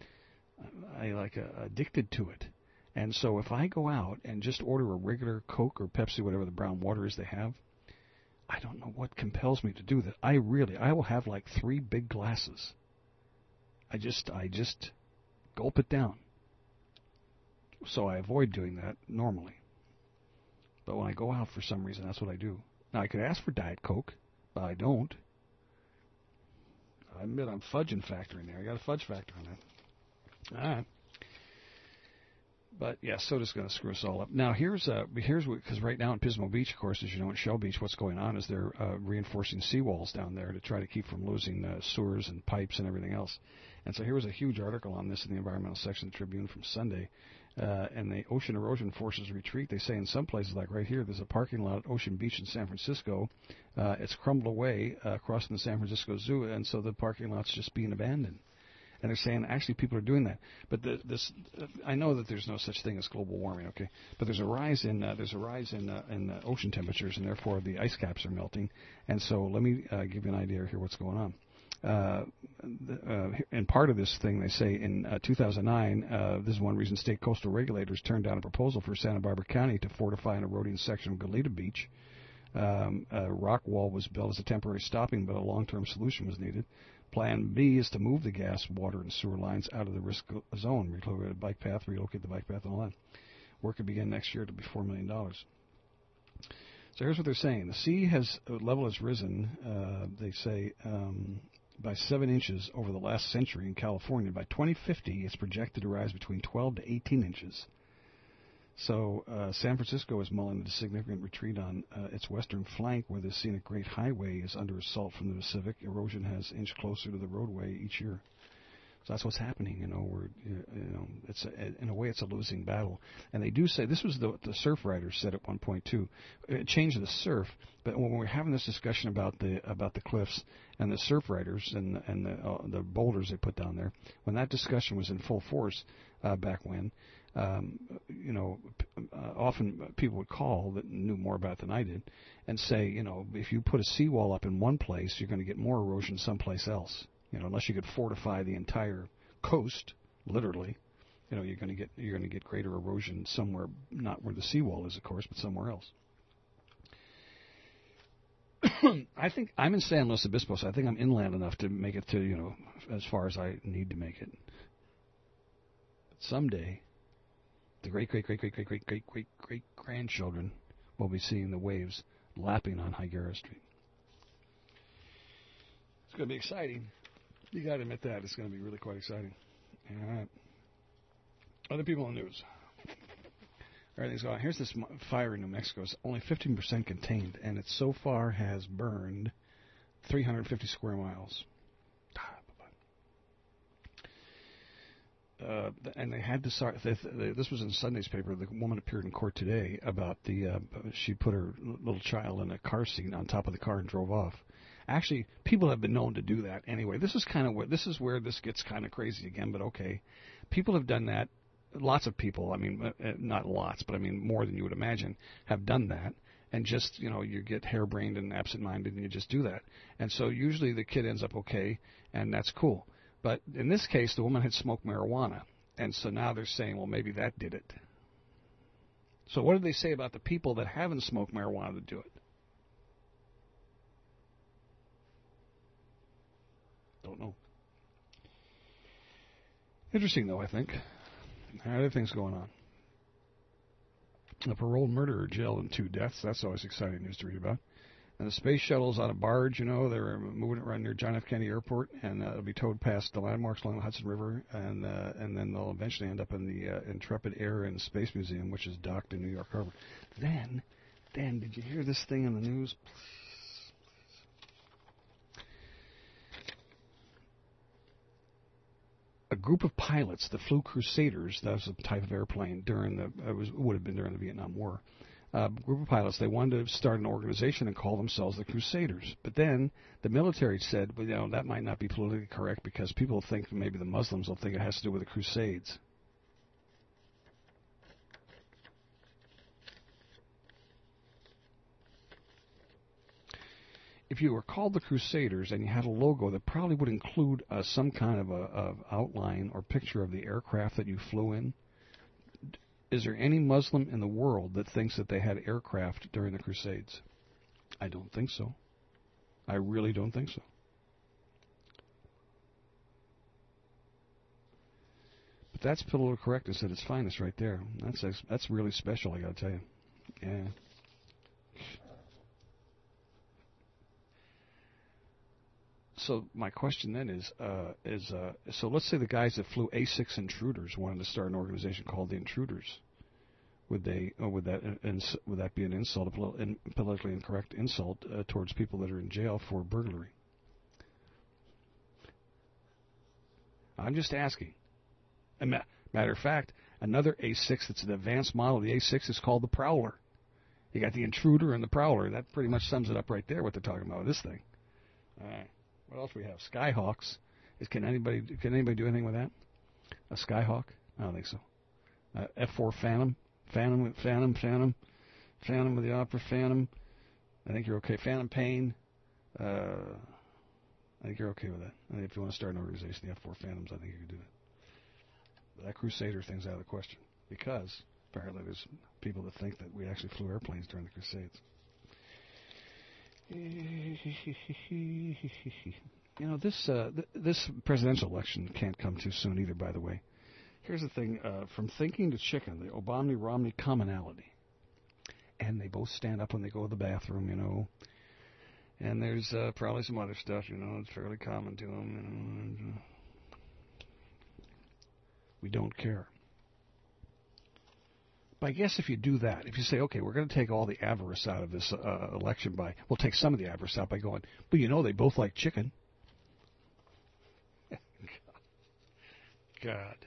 addicted to it. And so if I go out and just order a regular Coke or Pepsi, whatever the brown water is they have, I don't know what compels me to do that. I will have like 3 big glasses. I just gulp it down. So I avoid doing that normally. But when I go out for some reason, that's what I do. Now, I could ask for Diet Coke, but I don't. I admit I'm fudging factor in there. I got a fudge factor on that. All right. But, yeah, soda's going to screw us all up. Now, here's because right now in Pismo Beach, of course, as you know, in Shell Beach, what's going on is they're reinforcing seawalls down there to try to keep from losing sewers and pipes and everything else. And so here was a huge article on this in the environmental section of the Tribune from Sunday. And the ocean erosion forces retreat. They say in some places, like right here, there's a parking lot at Ocean Beach in San Francisco. It's crumbled away across the San Francisco Zoo, and so the parking lot's just being abandoned. And they're saying, actually, people are doing that. But I know that there's no such thing as global warming, okay? But there's a rise in ocean temperatures, and therefore the ice caps are melting. And so let me give you an idea here what's going on. And part of this thing, they say in 2009, this is one reason state coastal regulators turned down a proposal for Santa Barbara County to fortify an eroding section of Goleta Beach. A rock wall was built as a temporary stopping, but a long-term solution was needed. Plan B is to move the gas, water, and sewer lines out of the risk zone, relocate the bike path, and all that. Work could begin next year. It'll be $4 million. So here's what they're saying. The sea level has risen, they say, by 7 inches over the last century in California. By 2050, it's projected to rise between 12 to 18 inches. So San Francisco is mulling a significant retreat on its western flank, where the scenic Great Highway is under assault from the Pacific. Erosion has inched closer to the roadway each year. So that's what's happening. It's in a way it's a losing battle. And they do say, this was the surf riders said at one point too. It changed the surf, but when we're having this discussion about the cliffs and the surf riders and the boulders they put down there, when that discussion was in full force back when. Often people would call that knew more about it than I did and say, if you put a seawall up in one place, you're going to get more erosion someplace else. Unless you could fortify the entire coast, literally, you're going to get greater erosion somewhere, not where the seawall is, of course, but somewhere else. I think I'm in San Luis Obispo, so I think I'm inland enough to make it to, as far as I need to make it. But someday, the great-great-great-great-great-great-great-grandchildren will be seeing the waves lapping on Higuera Street. It's going to be exciting. You got to admit that. It's going to be really quite exciting. All right. Other people in the news. Everything's going on. Here's this fire in New Mexico. It's only 15% contained, and it so far has burned 350 square miles. And they had to start. This was in Sunday's paper. The woman appeared in court today about she put her little child in a car seat on top of the car and drove off. Actually, people have been known to do that anyway. This is where this gets kind of crazy again. But okay, people have done that. Lots of people. I mean, not lots, but I mean more than you would imagine have done that. And just you get harebrained and absent-minded, and you just do that. And so usually the kid ends up okay, and that's cool. But in this case, the woman had smoked marijuana, and so now they're saying, well, maybe that did it. So what did they say about the people that haven't smoked marijuana to do it? Don't know. Interesting, though, I think. Other things going on. A paroled murderer jailed in 2 deaths. That's always exciting news to read about. And the space shuttle's on a barge, they're moving it around near John F. Kennedy Airport, and it'll be towed past the landmarks along the Hudson River, and then they'll eventually end up in the Intrepid Air and Space Museum, which is docked in New York Harbor. Then, did you hear this thing in the news? A group of pilots that flew Crusaders, that was a type of airplane would have been during the Vietnam War. A group of pilots, they wanted to start an organization and call themselves the Crusaders. But then the military said, well, that might not be politically correct because people think maybe the Muslims will think it has to do with the Crusades. If you were called the Crusaders and you had a logo that probably would include some kind of outline or picture of the aircraft that you flew in, is there any Muslim in the world that thinks that they had aircraft during the Crusades? I don't think so. I really don't think so. But that's political correctness at its finest right there. That's really special, I got to tell you. Yeah. So my question then is so let's say the guys that flew A6 Intruders wanted to start an organization called the Intruders. Would that be an insult, a politically incorrect insult towards people that are in jail for burglary? I'm just asking. Matter of fact, another A6 that's an advanced model of the A6 is called the Prowler. You got the Intruder and the Prowler. That pretty much sums it up right there, what they're talking about with this thing. All right. What else we have? Skyhawks. Can anybody do anything with that? A Skyhawk? I don't think so. F-4 Phantom. Phantom with the Opera Phantom. I think you're okay. Phantom Pain. I think you're okay with that. I think if you want to start an organization, the F-4 Phantoms, I think you could do that. But that Crusader thing's out of the question because apparently there's people that think that we actually flew airplanes during the Crusades. This presidential election can't come too soon either, by the way. Here's the thing, from thinking to chicken, the Obama-Romney commonality. And they both stand up when they go to the bathroom, And there's probably some other stuff, it's fairly common to them. We don't care. But I guess if you do that, if you say, okay, we're going to take all the avarice out of this election we'll take some of the avarice out by going, well, they both like chicken. God.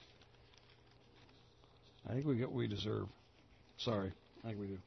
I think we get what we deserve. Sorry. I think we do.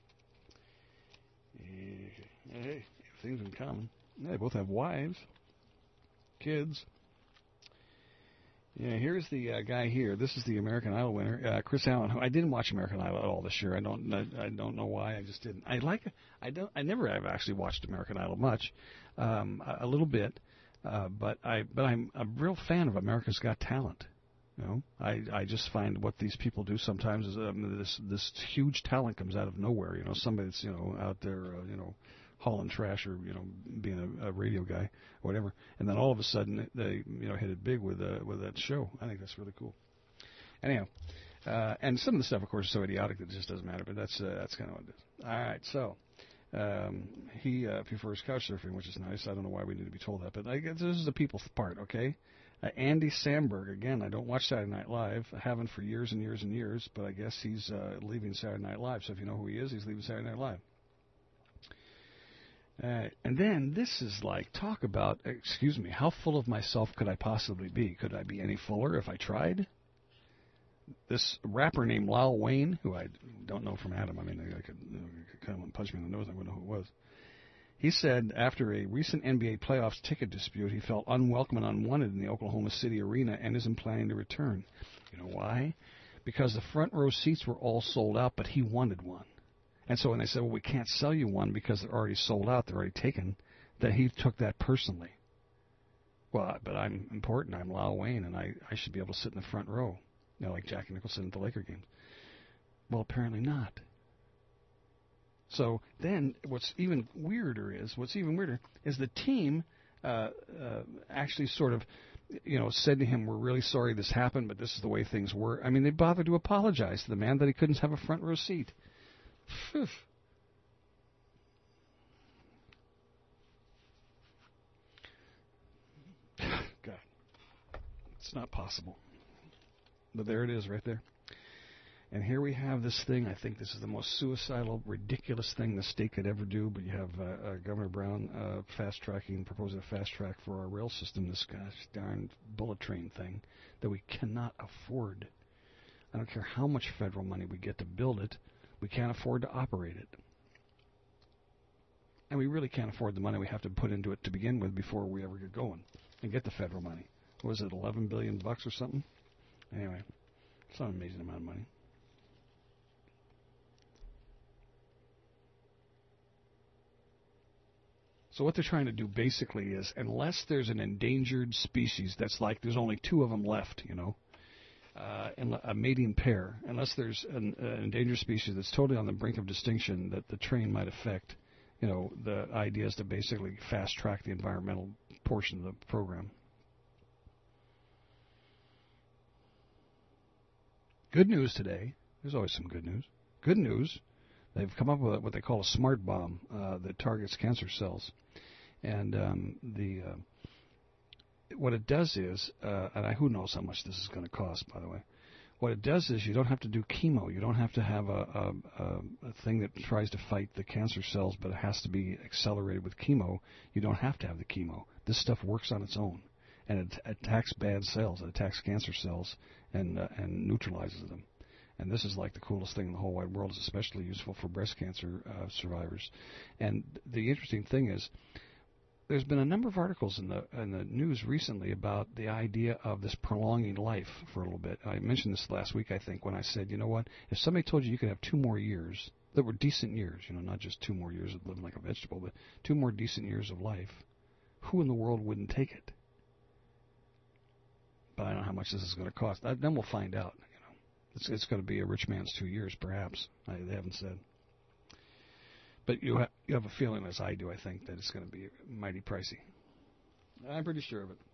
Hey, things in common. They both have wives, kids. Yeah, here's the guy here. This is the American Idol winner, Chris Allen. Who I didn't watch American Idol at all this year. I don't know why. I just didn't. I never have actually watched American Idol much, a little bit, but I'm a real fan of America's Got Talent. You know, I just find what these people do sometimes is this huge talent comes out of nowhere. You know, somebody that's out there hauling trash or being a radio guy or whatever, and then all of a sudden they hit it big with that show. I think that's really cool. Anyhow, and some of the stuff, of course, is so idiotic that it just doesn't matter. But that's kind of what it is. All right, so he prefers couch surfing, which is nice. I don't know why we need to be told that, but I guess this is the people's part, okay? Andy Samberg, again, I don't watch Saturday Night Live. I haven't for years and years and years, but I guess he's leaving Saturday Night Live. So if you know who he is, he's leaving Saturday Night Live. And then this is like, talk about, excuse me, how full of myself could I possibly be? Could I be any fuller if I tried? This rapper named Lil Wayne, who I don't know from Adam, I mean, I could come and punch me in the nose, I wouldn't know who it was. He said after a recent NBA playoffs ticket dispute, he felt unwelcome and unwanted in the Oklahoma City arena and isn't planning to return. You know why? Because the front row seats were all sold out, but he wanted one. And so when they said, well, we can't sell you one because they're already sold out, they're already taken, that he took that personally. Well, but I'm important. I'm Lil Wayne, and I should be able to sit in the front row, like Jackie Nicholson at the Laker games. Well, apparently not. So then what's even weirder is the team actually sort of, said to him, we're really sorry this happened, but this is the way things were. I mean, they bothered to apologize to the man that he couldn't have a front row seat. Phew. God, it's not possible. But there it is right there. And here we have this thing. I think this is the most suicidal, ridiculous thing the state could ever do. But you have Governor Brown proposing a fast track for our rail system, this gosh darn bullet train thing that we cannot afford. I don't care how much federal money we get to build it. We can't afford to operate it. And we really can't afford the money we have to put into it to begin with before we ever get going and get the federal money. What was it, $11 billion or something? Anyway, it's not an amazing amount of money. So what they're trying to do basically is, unless there's an endangered species that's like there's only 2 of them left, and a mating pair, unless there's an endangered species that's totally on the brink of extinction that the train might affect, the idea is to basically fast-track the environmental portion of the program. Good news today. There's always some good news. Good news. They've come up with what they call a smart bomb that targets cancer cells. And what it does is, and who knows how much this is going to cost, by the way. What it does is you don't have to do chemo. You don't have to have a thing that tries to fight the cancer cells, but it has to be accelerated with chemo. You don't have to have the chemo. This stuff works on its own, and it attacks bad cells. It attacks cancer cells and neutralizes them. And this is like the coolest thing in the whole wide world. It's especially useful for breast cancer survivors. And the interesting thing is, there's been a number of articles in the news recently about the idea of this prolonging life for a little bit. I mentioned this last week, I think, when I said, you know what, if somebody told you could have 2 more years that were decent years, not just 2 more years of living like a vegetable, but 2 more decent years of life, who in the world wouldn't take it? But I don't know how much this is going to cost. Then we'll find out. It's going to be a rich man's 2 years, perhaps. They haven't said. But you have a feeling, as I do, I think, that it's going to be mighty pricey. I'm pretty sure of it.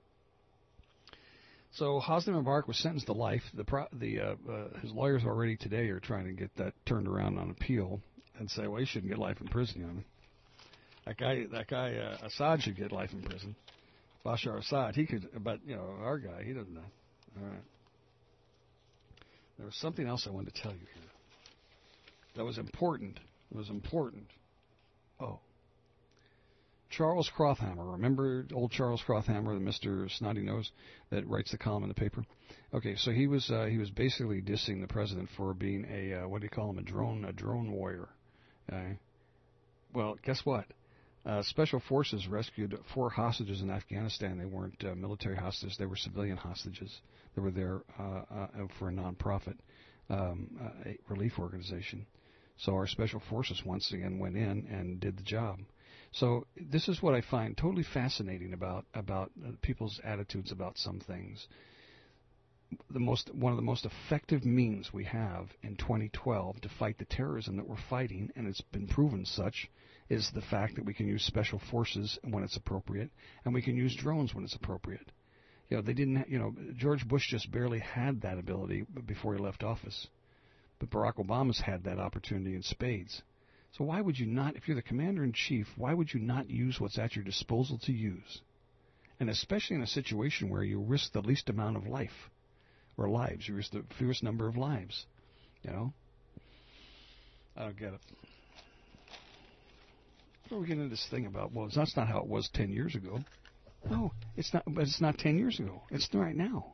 So Hosni Mubarak was sentenced to life. His lawyers already today are trying to get that turned around on appeal and say, well, he shouldn't get life in prison. That guy Assad should get life in prison. Bashar Assad, he could, but our guy, he doesn't know. All right. There was something else I wanted to tell you here that was important. It was important. Oh. Charles Krauthammer. Remember old Charles Krauthammer, the Mr. Snotty Nose that writes the column in the paper? Okay, so he was basically dissing the president for being a what do you call him? A drone warrior. Well, guess what? Special forces rescued 4 hostages in Afghanistan. They weren't military hostages. They were civilian hostages. They were there for a nonprofit relief organization. So our special forces once again went in and did the job. So this is what I find totally fascinating about people's attitudes about some things. One of the most effective means we have in 2012 to fight the terrorism that we're fighting, and it's been proven such, is the fact that we can use special forces when it's appropriate, and we can use drones when it's appropriate. They didn't. George Bush just barely had that ability before he left office, but Barack Obama's had that opportunity in spades. So why would you not, if you're the commander-in-chief, why would you not use what's at your disposal to use? And especially in a situation where you risk the least amount of life, or lives, you risk the fewest number of lives. I don't get it. What are we getting into this thing about, well, that's not how it was 10 years ago. No, it's not, but it's not 10 years ago. It's right now.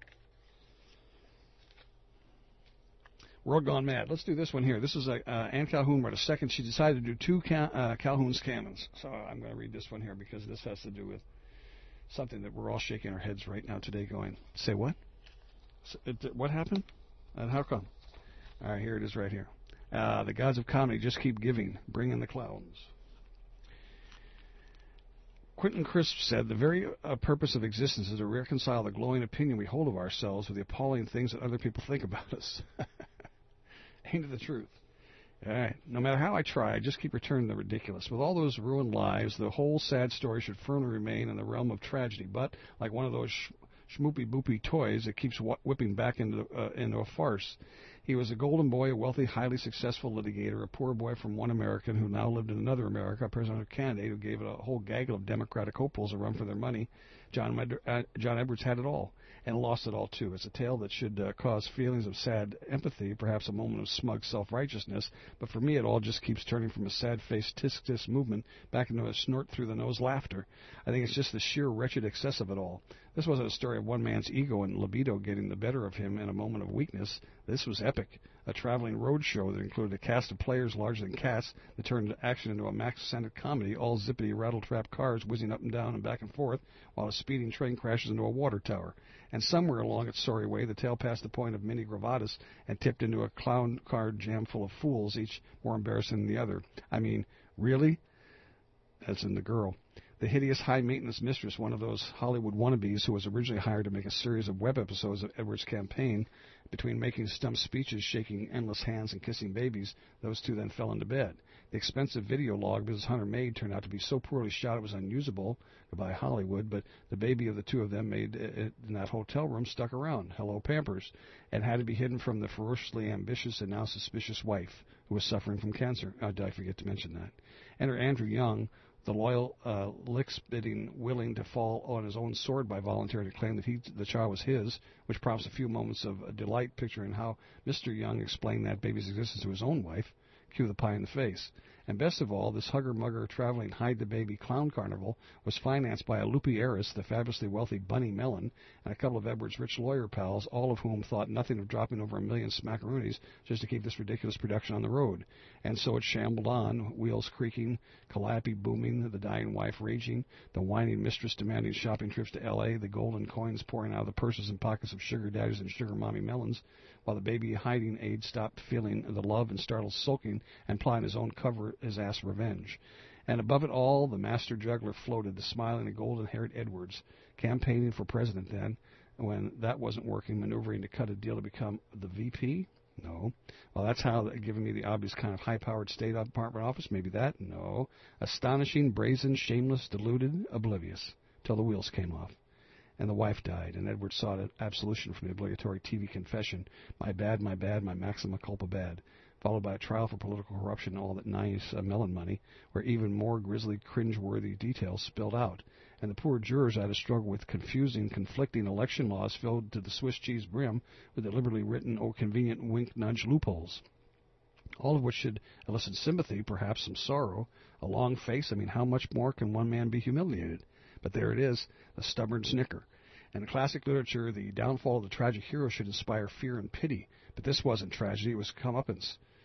World Gone Mad. Let's do this one here. This is Anne Calhoun wrote a second. She decided to do 2 Calhoun's Canons. So I'm going to read this one here because this has to do with something that we're all shaking our heads right now today going, say what? What happened? And how come? All right, here it is right here. The gods of comedy just keep giving. Bring in the clowns. Quentin Crisp said, the very purpose of existence is to reconcile the glowing opinion we hold of ourselves with the appalling things that other people think about us. Ain't it the truth? All right. No matter how I try, I just keep returning the ridiculous. With all those ruined lives, the whole sad story should firmly remain in the realm of tragedy. But, like one of those schmoopy-boopy toys, it keeps whipping back into a farce. He was a golden boy, a wealthy, highly successful litigator, a poor boy from one American who now lived in another America, a presidential candidate who gave a whole gaggle of Democratic hopefuls a run for their money. John Edwards had it all, and lost it all, too. It's a tale that should cause feelings of sad empathy, perhaps a moment of smug self-righteousness, but for me it all just keeps turning from a sad-faced tisk-tisk movement back into a snort-through-the-nose laughter. I think it's just the sheer wretched excess of it all. This wasn't a story of one man's ego and libido getting the better of him in a moment of weakness. This was epic. A traveling road show that included a cast of players larger than cats that turned action into a Max-scented comedy, all zippity rattle-trap cars whizzing up and down and back and forth while a speeding train crashes into a water tower. And somewhere along its sorry way, the tale passed the point of mini gravatas and tipped into a clown car jam full of fools, each more embarrassing than the other. I mean, really? That's in the girl. The hideous high-maintenance mistress, one of those Hollywood wannabes who was originally hired to make a series of web episodes of Edwards' campaign. Between making stump speeches, shaking endless hands, and kissing babies, those two then fell into bed. The expensive video log Mrs. Hunter made turned out to be so poorly shot it was unusable. Goodbye, Hollywood. But the baby of the two of them made it in that hotel room stuck around. Hello, Pampers. And had to be hidden from the ferociously ambitious and now suspicious wife who was suffering from cancer. Did I forget to mention that? Enter Andrew Young, the loyal, lick-spitting, willing to fall on his own sword by volunteering to claim that the child was his, which prompts a few moments of delight picturing how Mr. Young explained that baby's existence to his own wife. Cue the pie in the face. And best of all, this hugger-mugger traveling hide-the-baby clown carnival was financed by a loopy heiress, the fabulously wealthy Bunny Mellon, and a couple of Edwards' rich lawyer pals, all of whom thought nothing of dropping over 1 million smackaroonies just to keep this ridiculous production on the road. And so it shambled on, wheels creaking, calliope booming, the dying wife raging, the whining mistress demanding shopping trips to L.A., the golden coins pouring out of the purses and pockets of sugar daddies and sugar mommy Mellons, while the baby hiding aide stopped feeling the love and startled sulking and plotting his own cover-his-ass revenge. And above it all, the master juggler floated, the smiling and golden-haired Edwards, campaigning for president then, when that wasn't working, maneuvering to cut a deal to become the VP? No. Well, that's how, giving me the obvious kind of high-powered State Department office, maybe that? No. Astonishing, brazen, shameless, deluded, oblivious, till the wheels came off. And the wife died, and Edward sought absolution from the obligatory TV confession, my bad, my maxima culpa bad, followed by a trial for political corruption and all that nice Mellon money, where even more grisly, cringe-worthy details spilled out. And the poor jurors had to struggle with confusing, conflicting election laws filled to the Swiss cheese brim with deliberately written or convenient wink-nudge loopholes. All of which should elicit sympathy, perhaps some sorrow, a long face. I mean, how much more can one man be humiliated? But there it is, a stubborn snicker. And in classic literature, the downfall of the tragic hero should inspire fear and pity. But this wasn't tragedy, it was comeuppance.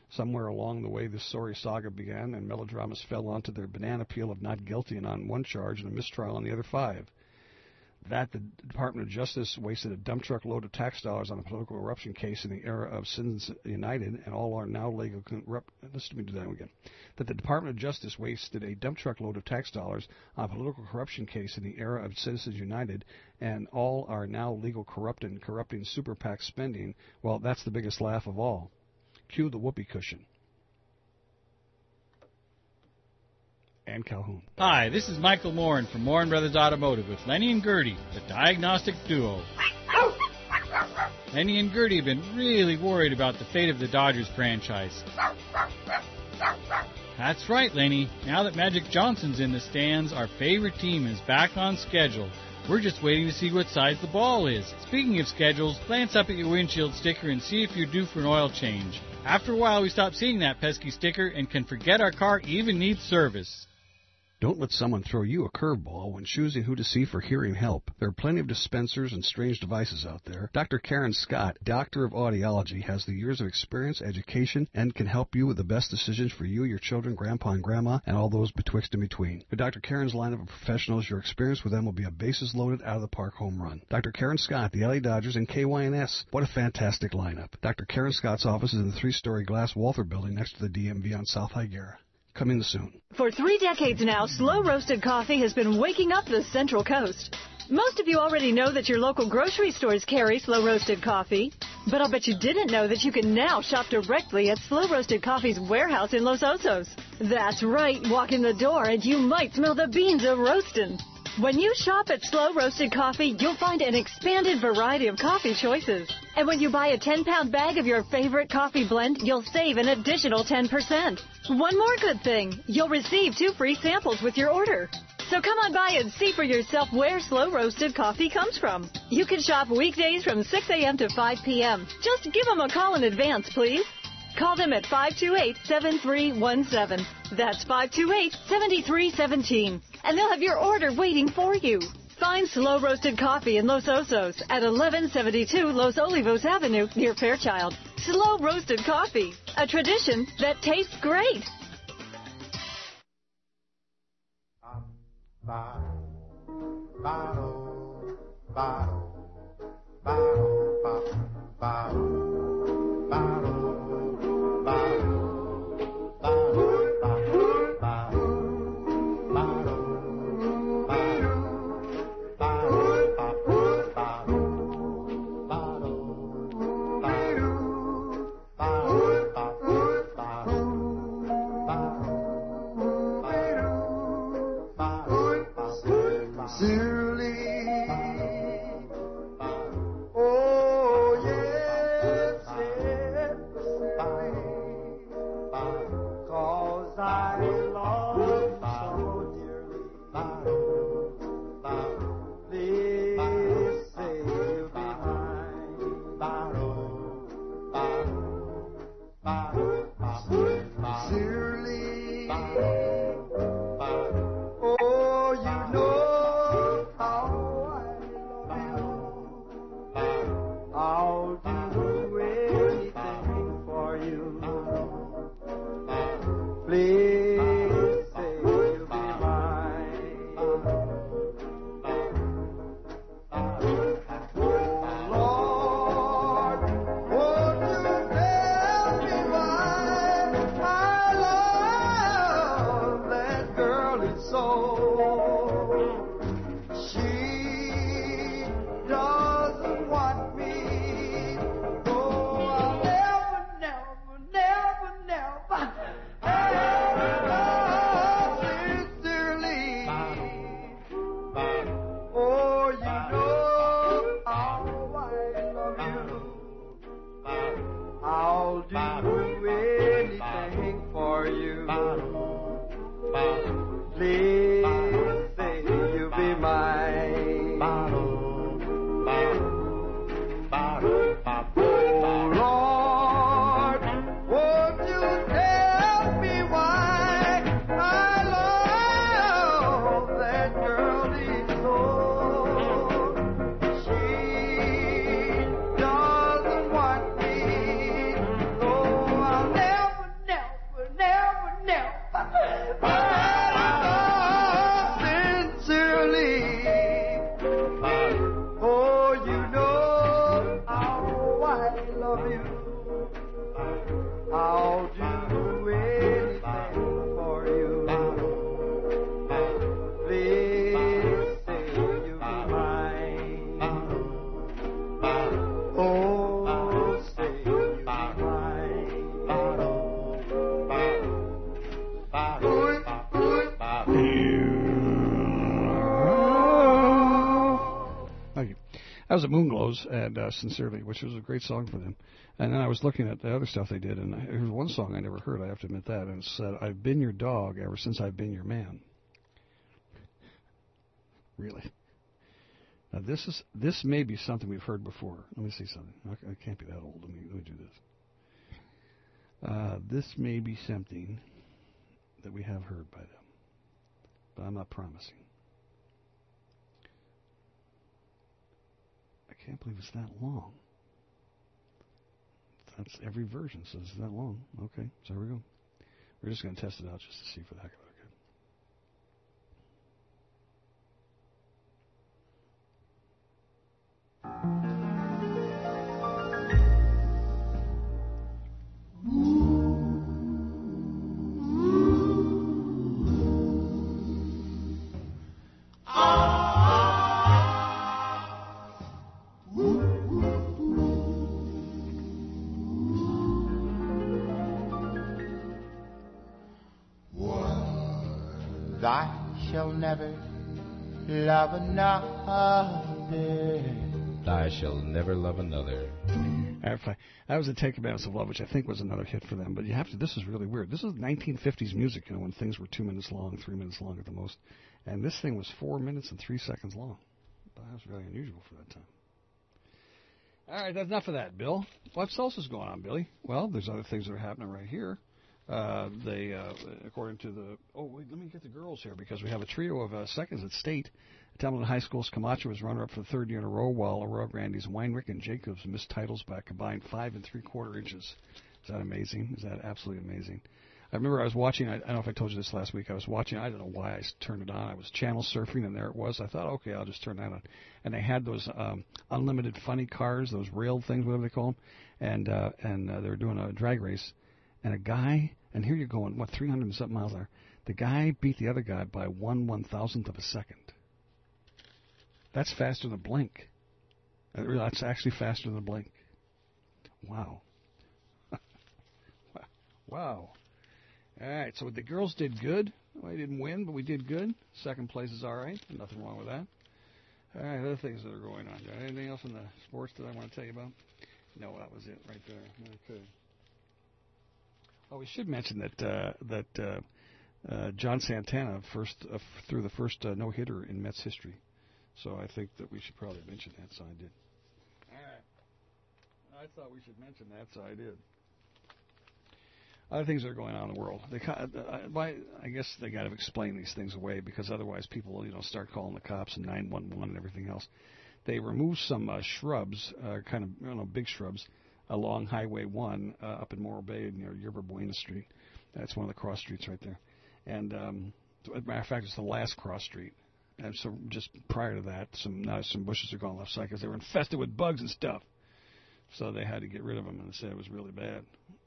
Somewhere along the way, this sorry saga began, and melodramas fell onto their banana peel of not guilty on one charge and a mistrial on the other 5. That the Department of Justice wasted a dump truck load of tax dollars on a political corruption case in the era of Citizens United, and all are now legal. Listen to me do that again. That the Department of Justice wasted a dump truck load of tax dollars on a political corruption case in the era of Citizens United, and all are now legal corrupting super PAC spending. Well, that's the biggest laugh of all. Cue the whoopee cushion. And Calhoun. Hi, this is Michael Morin from Morin Brothers Automotive with Lenny and Gertie, the diagnostic duo. Lenny and Gertie have been really worried about the fate of the Dodgers franchise. That's right, Lenny. Now that Magic Johnson's in the stands, our favorite team is back on schedule. We're just waiting to see what size the ball is. Speaking of schedules, glance up at your windshield sticker and see if you're due for an oil change. After a while, we stop seeing that pesky sticker and can forget our car even needs service. Don't let someone throw you a curveball when choosing who to see for hearing help. There are plenty of dispensers and strange devices out there. Dr. Karen Scott, Doctor of Audiology, has the years of experience, education, and can help you with the best decisions for you, your children, grandpa and grandma, and all those betwixt and between. With Dr. Karen's lineup of professionals, your experience with them will be a bases-loaded, out-of-the-park home run. Dr. Karen Scott, the LA Dodgers, and KYNS. What a fantastic lineup. Dr. Karen Scott's office is in the 3-story glass Walther building next to the DMV on South Higuera. Coming soon. For 3 decades now, Slow Roasted Coffee has been waking up the Central Coast. Most of you already know that your local grocery stores carry Slow Roasted Coffee, but I'll bet you didn't know that you can now shop directly at Slow Roasted Coffee's warehouse in Los Osos. That's right, walk in the door and you might smell the beans a-roastin'. When you shop at Slow Roasted Coffee, you'll find an expanded variety of coffee choices. And when you buy a 10-pound bag of your favorite coffee blend, you'll save an additional 10%. One more good thing, you'll receive 2 free samples with your order. So come on by and see for yourself where Slow Roasted Coffee comes from. You can shop weekdays from 6 a.m. to 5 p.m. Just give them a call in advance, please. Call them at 528-7317. That's 528-7317. And they'll have your order waiting for you. Find Slow Roasted Coffee in Los Osos at 1172 Los Olivos Avenue near Fairchild. Slow Roasted Coffee, a tradition that tastes great. the Moonglows, and Sincerely, which was a great song for them. And then I was looking at the other stuff they did, and here's one song I never heard, I have to admit that, and it said, I've been your dog ever since I've been your man. Really? Now this may be something we've heard before. Let me see something. I can't be that old. Let me do this. This may be something that we have heard by them, but I'm not promising. I can't believe it's that long. That's every version says it's that long. Okay, so here we go. We're just going to test it out just to see for the heck of it. I shall never love another. I shall never love another. That was a Ten Commandments of Love, which I think was another hit for them. But you have to. This is really weird. This is 1950s music, you know, when things were 2 minutes long, 3 minutes long at the most, and this thing was 4 minutes and 3 seconds long. But that was really unusual for that time. All right, that's enough of that, Bill. What else is going on, Billy? Well, there's other things that are happening right here. According to the... Oh, wait, let me get the girls here, because we have a trio of seconds at state. Hamilton High School's Camacho was runner-up for the third year in a row, while Aurora Grande's Weinrich and Jacobs missed titles by a combined 5 3/4 inches. Is that amazing? Is that absolutely amazing? I remember I was watching, I don't know if I told you this last week, I was watching, I don't know why I turned it on. I was channel surfing, and there it was. I thought, okay, I'll just turn that on. And they had those unlimited funny cars, those rail things, whatever they call them, and they were doing a drag race. And a guy, and here you're going, 300 and something miles an hour. The guy beat the other guy by 1/1000th of a second. That's faster than a blink. That's actually faster than a blink. Wow. Wow. All right, so the girls did good. Well, we didn't win, but we did good. Second place is all right. Nothing wrong with that. All right, other things that are going on. Anything else in the sports that I want to tell you about? No, that was it right there. Okay. Oh, we should mention that John Santana threw the first no-hitter in Mets history. So I think that we should probably mention that, so I did. All right. I thought we should mention that, so I did. Other things that are going on in the world. I guess they got to explain these things away, because otherwise people, start calling the cops and 911 and everything else. They removed some shrubs, big shrubs, along Highway 1 up in Morro Bay near Yerba Buena Street. That's one of the cross streets right there. And as a matter of fact, it's the last cross street. And so just prior to that, some bushes are gone left side because they were infested with bugs and stuff. So they had to get rid of them, and they said it was really bad.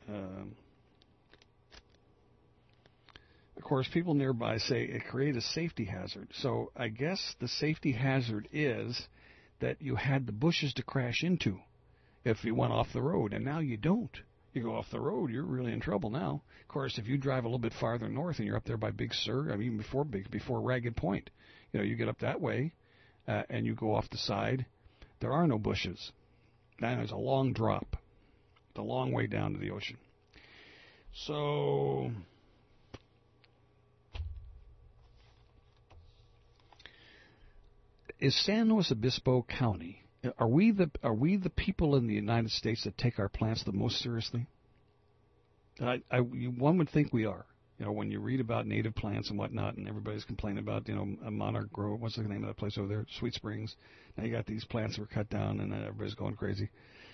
Of course, people nearby say it created a safety hazard. So I guess the safety hazard is that you had the bushes to crash into if you went off the road, and now you don't. You go off the road, you're really in trouble now. Of course, if you drive a little bit farther north and you're up there by Big Sur, even before Ragged Point, you get up that way and you go off the side, there are no bushes. Now there's a long drop. It's a long way down to the ocean. So is San Luis Obispo County, are we the people in the United States that take our plants the most seriously? One would think we are. When you read about native plants and whatnot, and everybody's complaining about, a Monarch Grove, what's the name of that place over there? Sweet Springs. Now you got these plants that were cut down, and everybody's going crazy.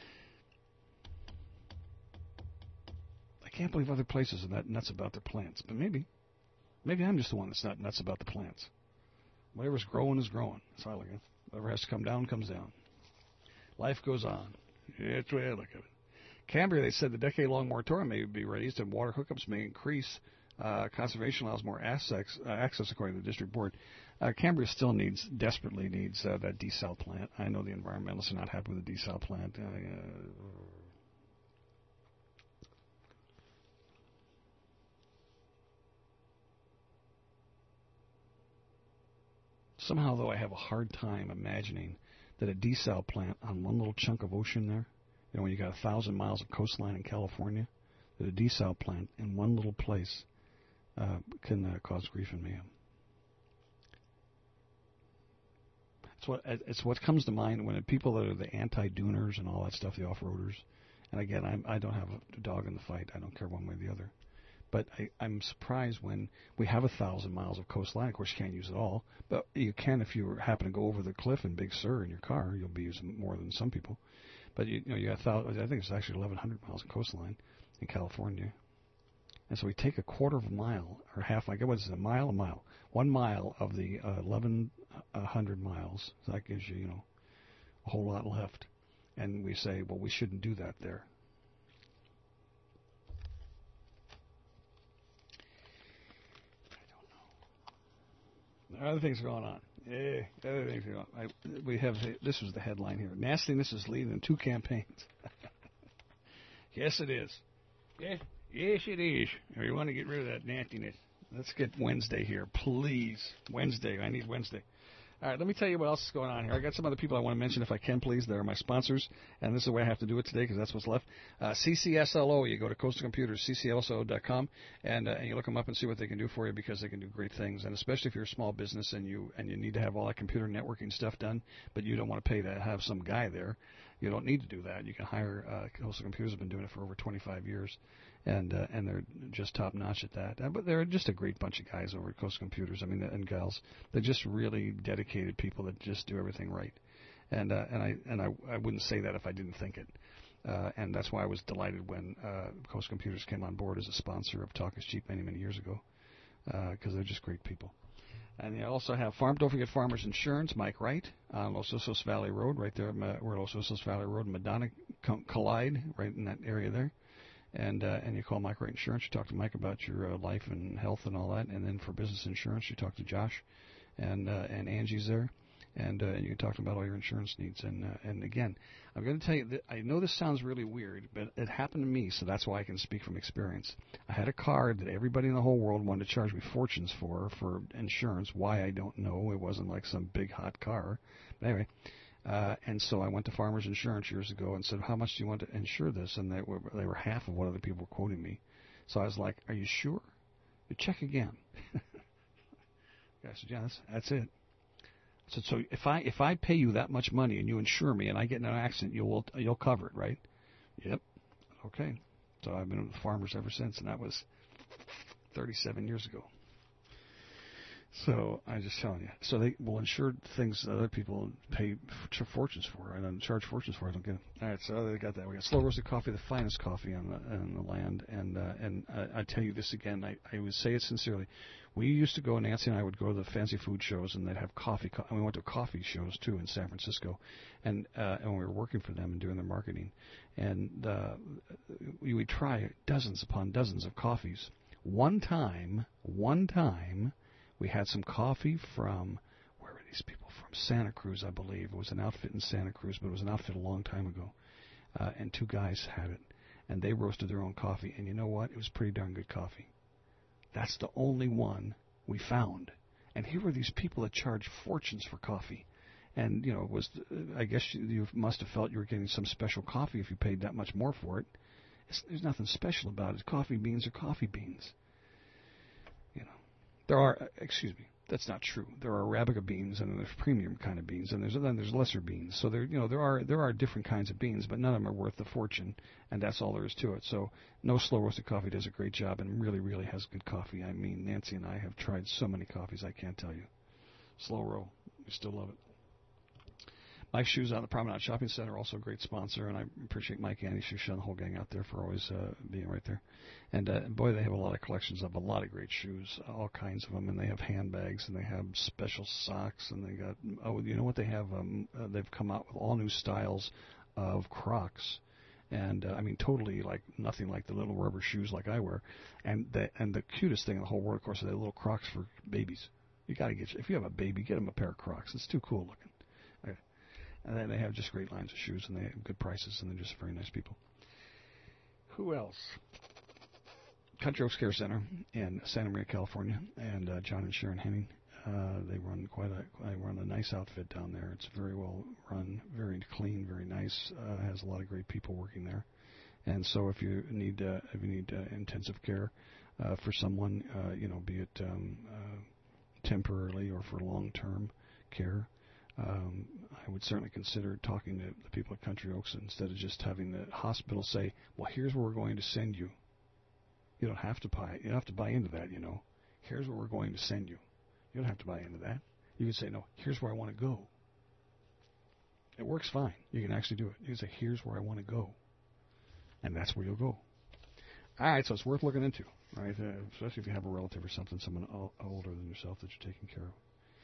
I can't believe other places are that nuts about their plants, but maybe I'm just the one that's not nuts about the plants. Whatever's growing is growing. That's all I look at. Whatever has to come down, comes down. Life goes on. That's the way I look at it. Cambria, they said the decade-long moratorium may be raised and water hookups may increase. Conservation allows more access, according to the district board. Cambria still desperately needs that desal plant. I know the environmentalists are not happy with the desal plant. Somehow, though, I have a hard time imagining that a desal plant on one little chunk of ocean there, when you got 1,000 miles of coastline in California, that a desal plant in one little place can cause grief and mayhem. It's what comes to mind when people that are the anti-duners and all that stuff, the off-roaders. And again, I don't have a dog in the fight. I don't care one way or the other. But I'm surprised when we have 1,000 miles of coastline. Of course, you can't use it all, but you can if you happen to go over the cliff in Big Sur in your car. You'll be using more than some people. But you got 1,000. I think it's actually 1,100 miles of coastline in California. And so we take a quarter of a mile or half. What is it? A mile? 1 mile of the 1,100 miles. So that gives you, a whole lot left. And we say, well, we shouldn't do that there. Other things going on. Other things going on. This was the headline here. Nastiness is leading 2 campaigns. Yes, it is. Yes, it is. We want to get rid of that nastiness. Let's get Wednesday here, please. Wednesday. I need Wednesday. All right, let me tell you what else is going on here. I got some other people I want to mention, if I can, please. They're my sponsors, and this is the way I have to do it today because that's what's left. CCSLO, you go to Coastal Computers, CCSLO.com, and you look them up and see what they can do for you because they can do great things. And especially if you're a small business and you need to have all that computer networking stuff done, but you don't want to pay to have some guy there, you don't need to do that. You can hire Coastal Computers have been doing it for over 25 years, and they're just top notch at that. But they're just a great bunch of guys over at Coastal Computers. I mean, and gals. They're just really dedicated people that just do everything right. And I wouldn't say that if I didn't think it. And that's why I was delighted when Coastal Computers came on board as a sponsor of Talk is Cheap many, many years ago, because they're just great people. And you also have don't forget Farmers Insurance, Mike Wright, on Los Osos Valley Road, right there where Los Osos Valley Road and Madonna collide, right in that area there. And you call Mike Wright Insurance. You talk to Mike about your life and health and all that. And then for business insurance, you talk to Josh, and Angie's there. And you can talk to them about all your insurance needs. And again, I'm going to tell you that I know this sounds really weird, but it happened to me, so that's why I can speak from experience. I had a car that everybody in the whole world wanted to charge me fortunes for insurance. Why, I don't know. It wasn't like some big hot car. But anyway, and so I went to Farmers Insurance years ago and said, how much do you want to insure this? And they were half of what other people were quoting me. So I was like, are you sure? You check again. I said, yeah, that's it. So if I pay you that much money and you insure me and I get in an accident, you'll cover it, right? Yep. Okay. So I've been with Farmers ever since, and that was 37 years ago. So I'm just telling you. So they will insure things that other people pay fortunes for and charge fortunes for. I don't get it. All right, so they got that. We got Slow Roasted Coffee, the finest coffee on the land. And I tell you this again. I would say it sincerely. We used to go, Nancy and I would go to the fancy food shows, and they'd have coffee. And we went to coffee shows too in San Francisco, and we were working for them and doing their marketing. And we would try dozens upon dozens of coffees. One time. We had some coffee from, where were these people from? Santa Cruz, I believe. It was an outfit in Santa Cruz, but it was an outfit a long time ago. And 2 guys had it, and they roasted their own coffee. And you know what? It was pretty darn good coffee. That's the only one we found. And here were these people that charged fortunes for coffee. And, I guess you must have felt you were getting some special coffee if you paid that much more for it. There's nothing special about it. Coffee beans are coffee beans. That's not true. There are Arabica beans, and there's premium kind of beans, and then there's lesser beans. So there are different kinds of beans, but none of them are worth the fortune, and that's all there is to it. So No Slow Roasted Coffee does a great job and really, really has good coffee. I mean, Nancy and I have tried so many coffees, I can't tell you. Slow Roll, we still love it. Mike's Shoes out of the Promenade Shopping Center, also a great sponsor, and I appreciate Mike, Andy, Shusha, and the whole gang out there for always being right there. And boy, they have a lot of collections of a lot of great shoes, all kinds of them, and they have handbags, and they have special socks, and they got, you know what they have? They've come out with all new styles of Crocs, and I mean, totally like nothing like the little rubber shoes like I wear, and the cutest thing in the whole world, of course, are the little Crocs for babies. You got to if you have a baby, get them a pair of Crocs. It's too cool looking. Okay. And then they have just great lines of shoes, and they have good prices, and they're just very nice people. Who else? Country Oaks Care Center in Santa Maria, California, and John and Sharon Henning They run I run a nice outfit down there. It's very well run, very clean, very nice. Has a lot of great people working there. And so if you need intensive care for someone, be it temporarily or for long-term care, I would certainly consider talking to the people at Country Oaks instead of just having the hospital say, "Well, here's where we're going to send you." You don't have to buy. You don't have to buy into that. Here's where we're going to send you. You don't have to buy into that. You can say, "No, here's where I want to go." It works fine. You can actually do it. You can say, "Here's where I want to go," and that's where you'll go. All right, so it's worth looking into, right? Especially if you have a relative or something, someone older than yourself that you're taking care of.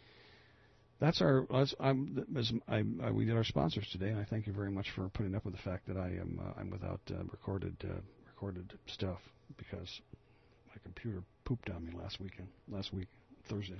We did our sponsors today, and I thank you very much for putting up with the fact that I'm without recorded stuff because my computer pooped on me last week, Thursday.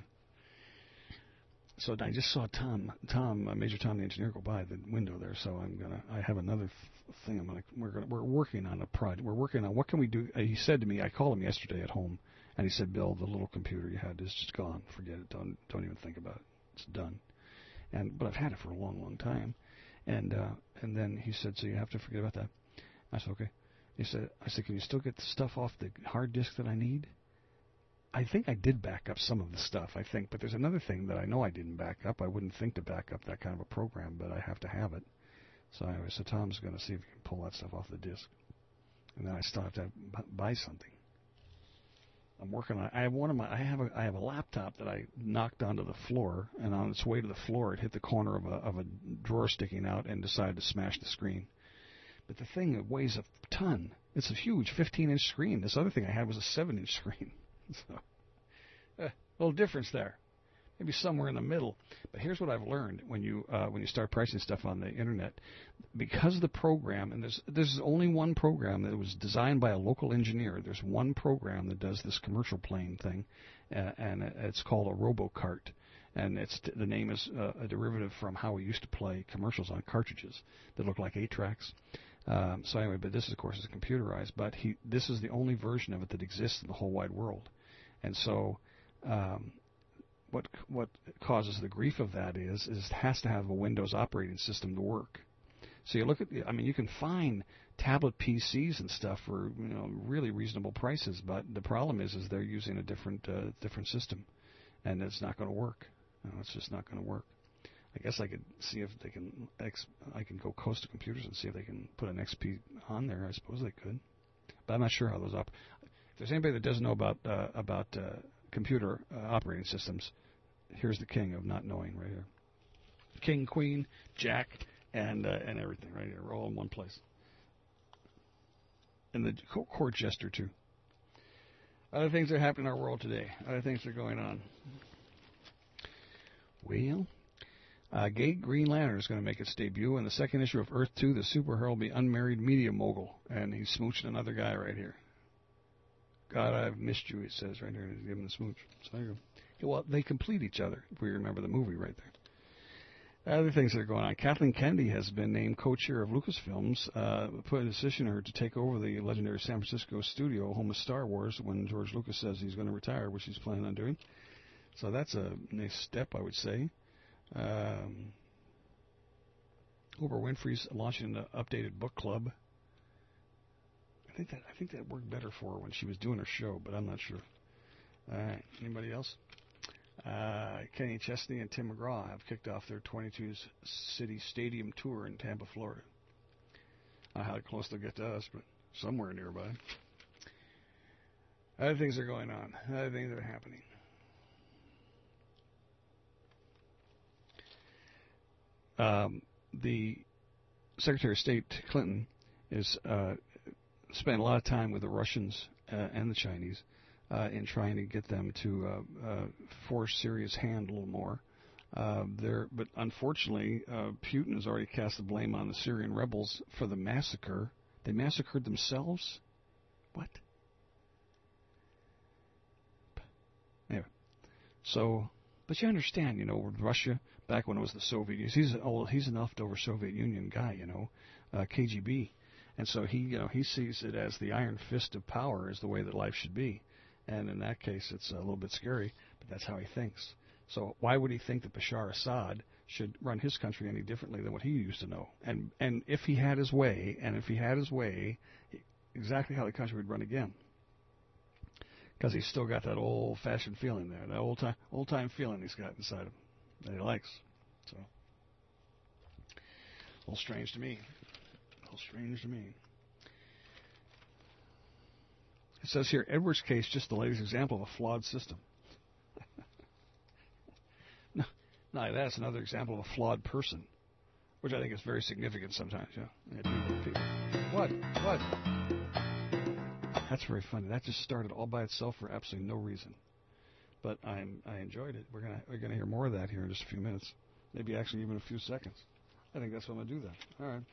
So I just saw Major Tom the engineer go by the window there. So I have another thing. We're working on a project. We're working on what can we do. He said to me, I called him yesterday at home, and he said, "Bill, the little computer you had is just gone. Forget it. Don't even think about it. It's done." But I've had it for a long, long time. And then he said, "So you have to forget about that." I said, "Okay." I said, "Can you still get the stuff off the hard disk that I need?" I think I did back up some of the stuff, but there's another thing that I know I didn't back up. I wouldn't think to back up that kind of a program, but I have to have it. So anyway, Tom's going to see if he can pull that stuff off the disk. And then I still have to buy something. I'm working on it. I have a laptop that I knocked onto the floor, and on its way to the floor, it hit the corner of a drawer sticking out and decided to smash the screen. But the thing, it weighs a ton. It's a huge 15-inch screen. This other thing I had was a 7-inch screen. So, a little difference there. Maybe somewhere in the middle. But here's what I've learned when you start pricing stuff on the internet. Because the program, and there's only one program that was designed by a local engineer. There's one program that does this commercial playing thing, and it's called a RoboCart. And the name is a derivative from how we used to play commercials on cartridges that look like 8-tracks. So anyway, but this, of course, is computerized. But this is the only version of it that exists in the whole wide world. And so what causes the grief of that is it has to have a Windows operating system to work. So you look at, you can find tablet PCs and stuff for really reasonable prices, but the problem is they're using a different system, and it's not going to work. It's just not going to work. I guess I could see if they can. I can go Coast to Computers and see if they can put an XP on there. I suppose they could, but I'm not sure how those operate. If there's anybody that doesn't know about computer operating systems, here's the king of not knowing right here. King, Queen, Jack, and everything right here. We're all in one place. And the court jester too. Other things that happen in our world today. Other things that are going on. Well, Gay Green Lantern is going to make its debut in the second issue of Earth 2. The superhero will be unmarried media mogul, and he's smooching another guy right here. God, I've missed you, it says right here, and he's giving the smooch. So there you go. Well, they complete each other, if we remember the movie right there. Other things that are going on. Kathleen Kennedy has been named co-chair of Lucasfilms, put a decision her to take over the legendary San Francisco studio, home of Star Wars, when George Lucas says he's going to retire, which he's planning on doing. So that's a nice step, I would say. Oprah Winfrey's launching an updated book club. I think that worked better for her when she was doing her show, but I'm not sure. All right, anybody else? Kenny Chesney and Tim McGraw have kicked off their 22-city stadium tour in Tampa, Florida. I don't know how close they'll get to us, but somewhere nearby. Other things are going on. Other things are happening. The Secretary of State Clinton is spent a lot of time with the Russians and the Chinese in trying to get them to force Syria's hand a little more. But unfortunately, Putin has already cast the blame on the Syrian rebels for the massacre. They massacred themselves? What? Anyway, so, but you understand, with Russia, back when it was the Soviet Union, he's an leftover Soviet Union guy, KGB. And so he sees it as the iron fist of power is the way that life should be. And in that case, it's a little bit scary, but that's how he thinks. So why would he think that Bashar Assad should run his country any differently than what he used to know? And if he had his way, exactly how the country would run again. Because he's still got that old-fashioned feeling there, that old-time feeling he's got inside him that he likes. So, a little strange to me. It says here, Edwards' case, just the latest example of a flawed system. No, that's another example of a flawed person, which I think is very significant sometimes. Yeah. People. What? That's very funny. That just started all by itself for absolutely no reason. But I enjoyed it. We're gonna hear more of that here in just a few minutes. Maybe actually even a few seconds. I think that's what I'm gonna do then. All right.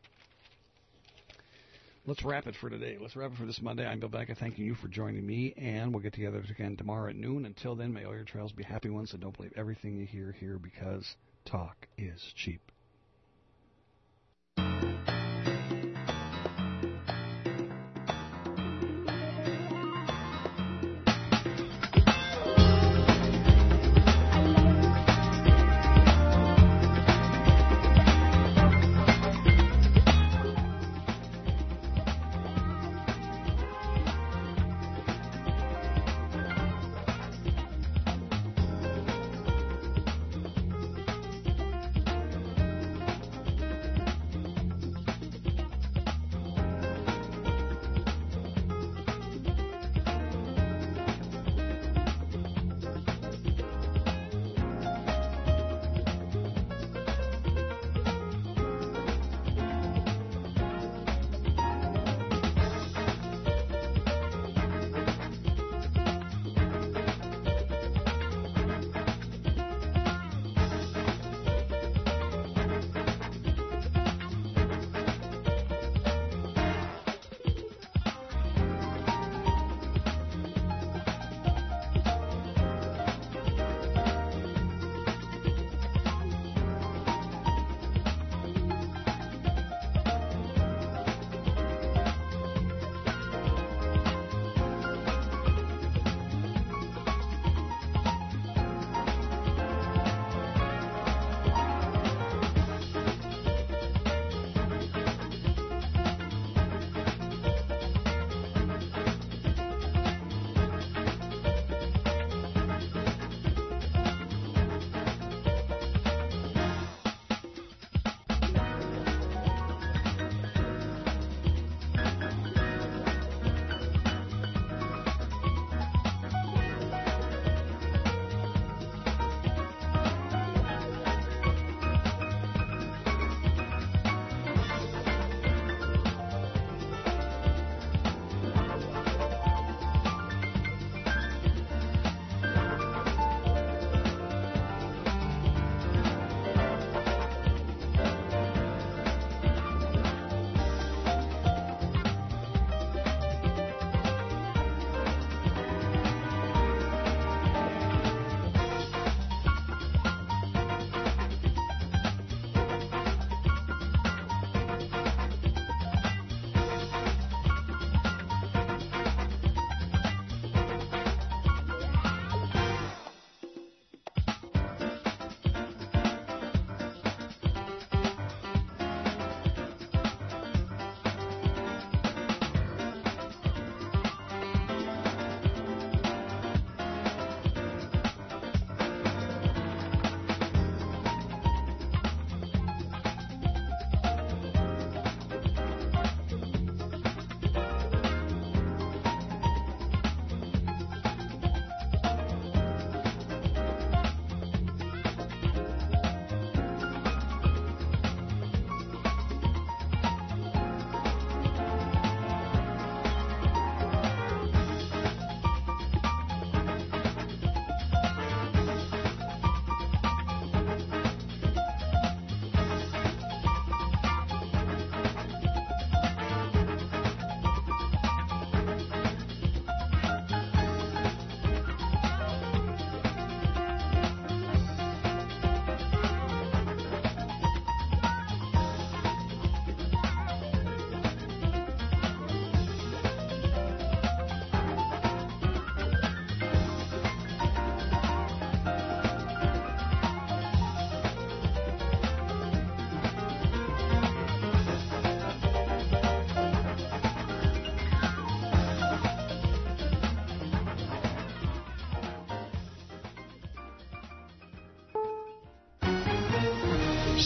Let's wrap it for today. Let's wrap it for this Monday. I'm Bill Becca, thanking you for joining me, and we'll get together again tomorrow at noon. Until then, may all your trails be happy ones, and don't believe everything you hear here, because talk is cheap.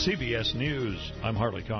CBS News, I'm Harley Cox.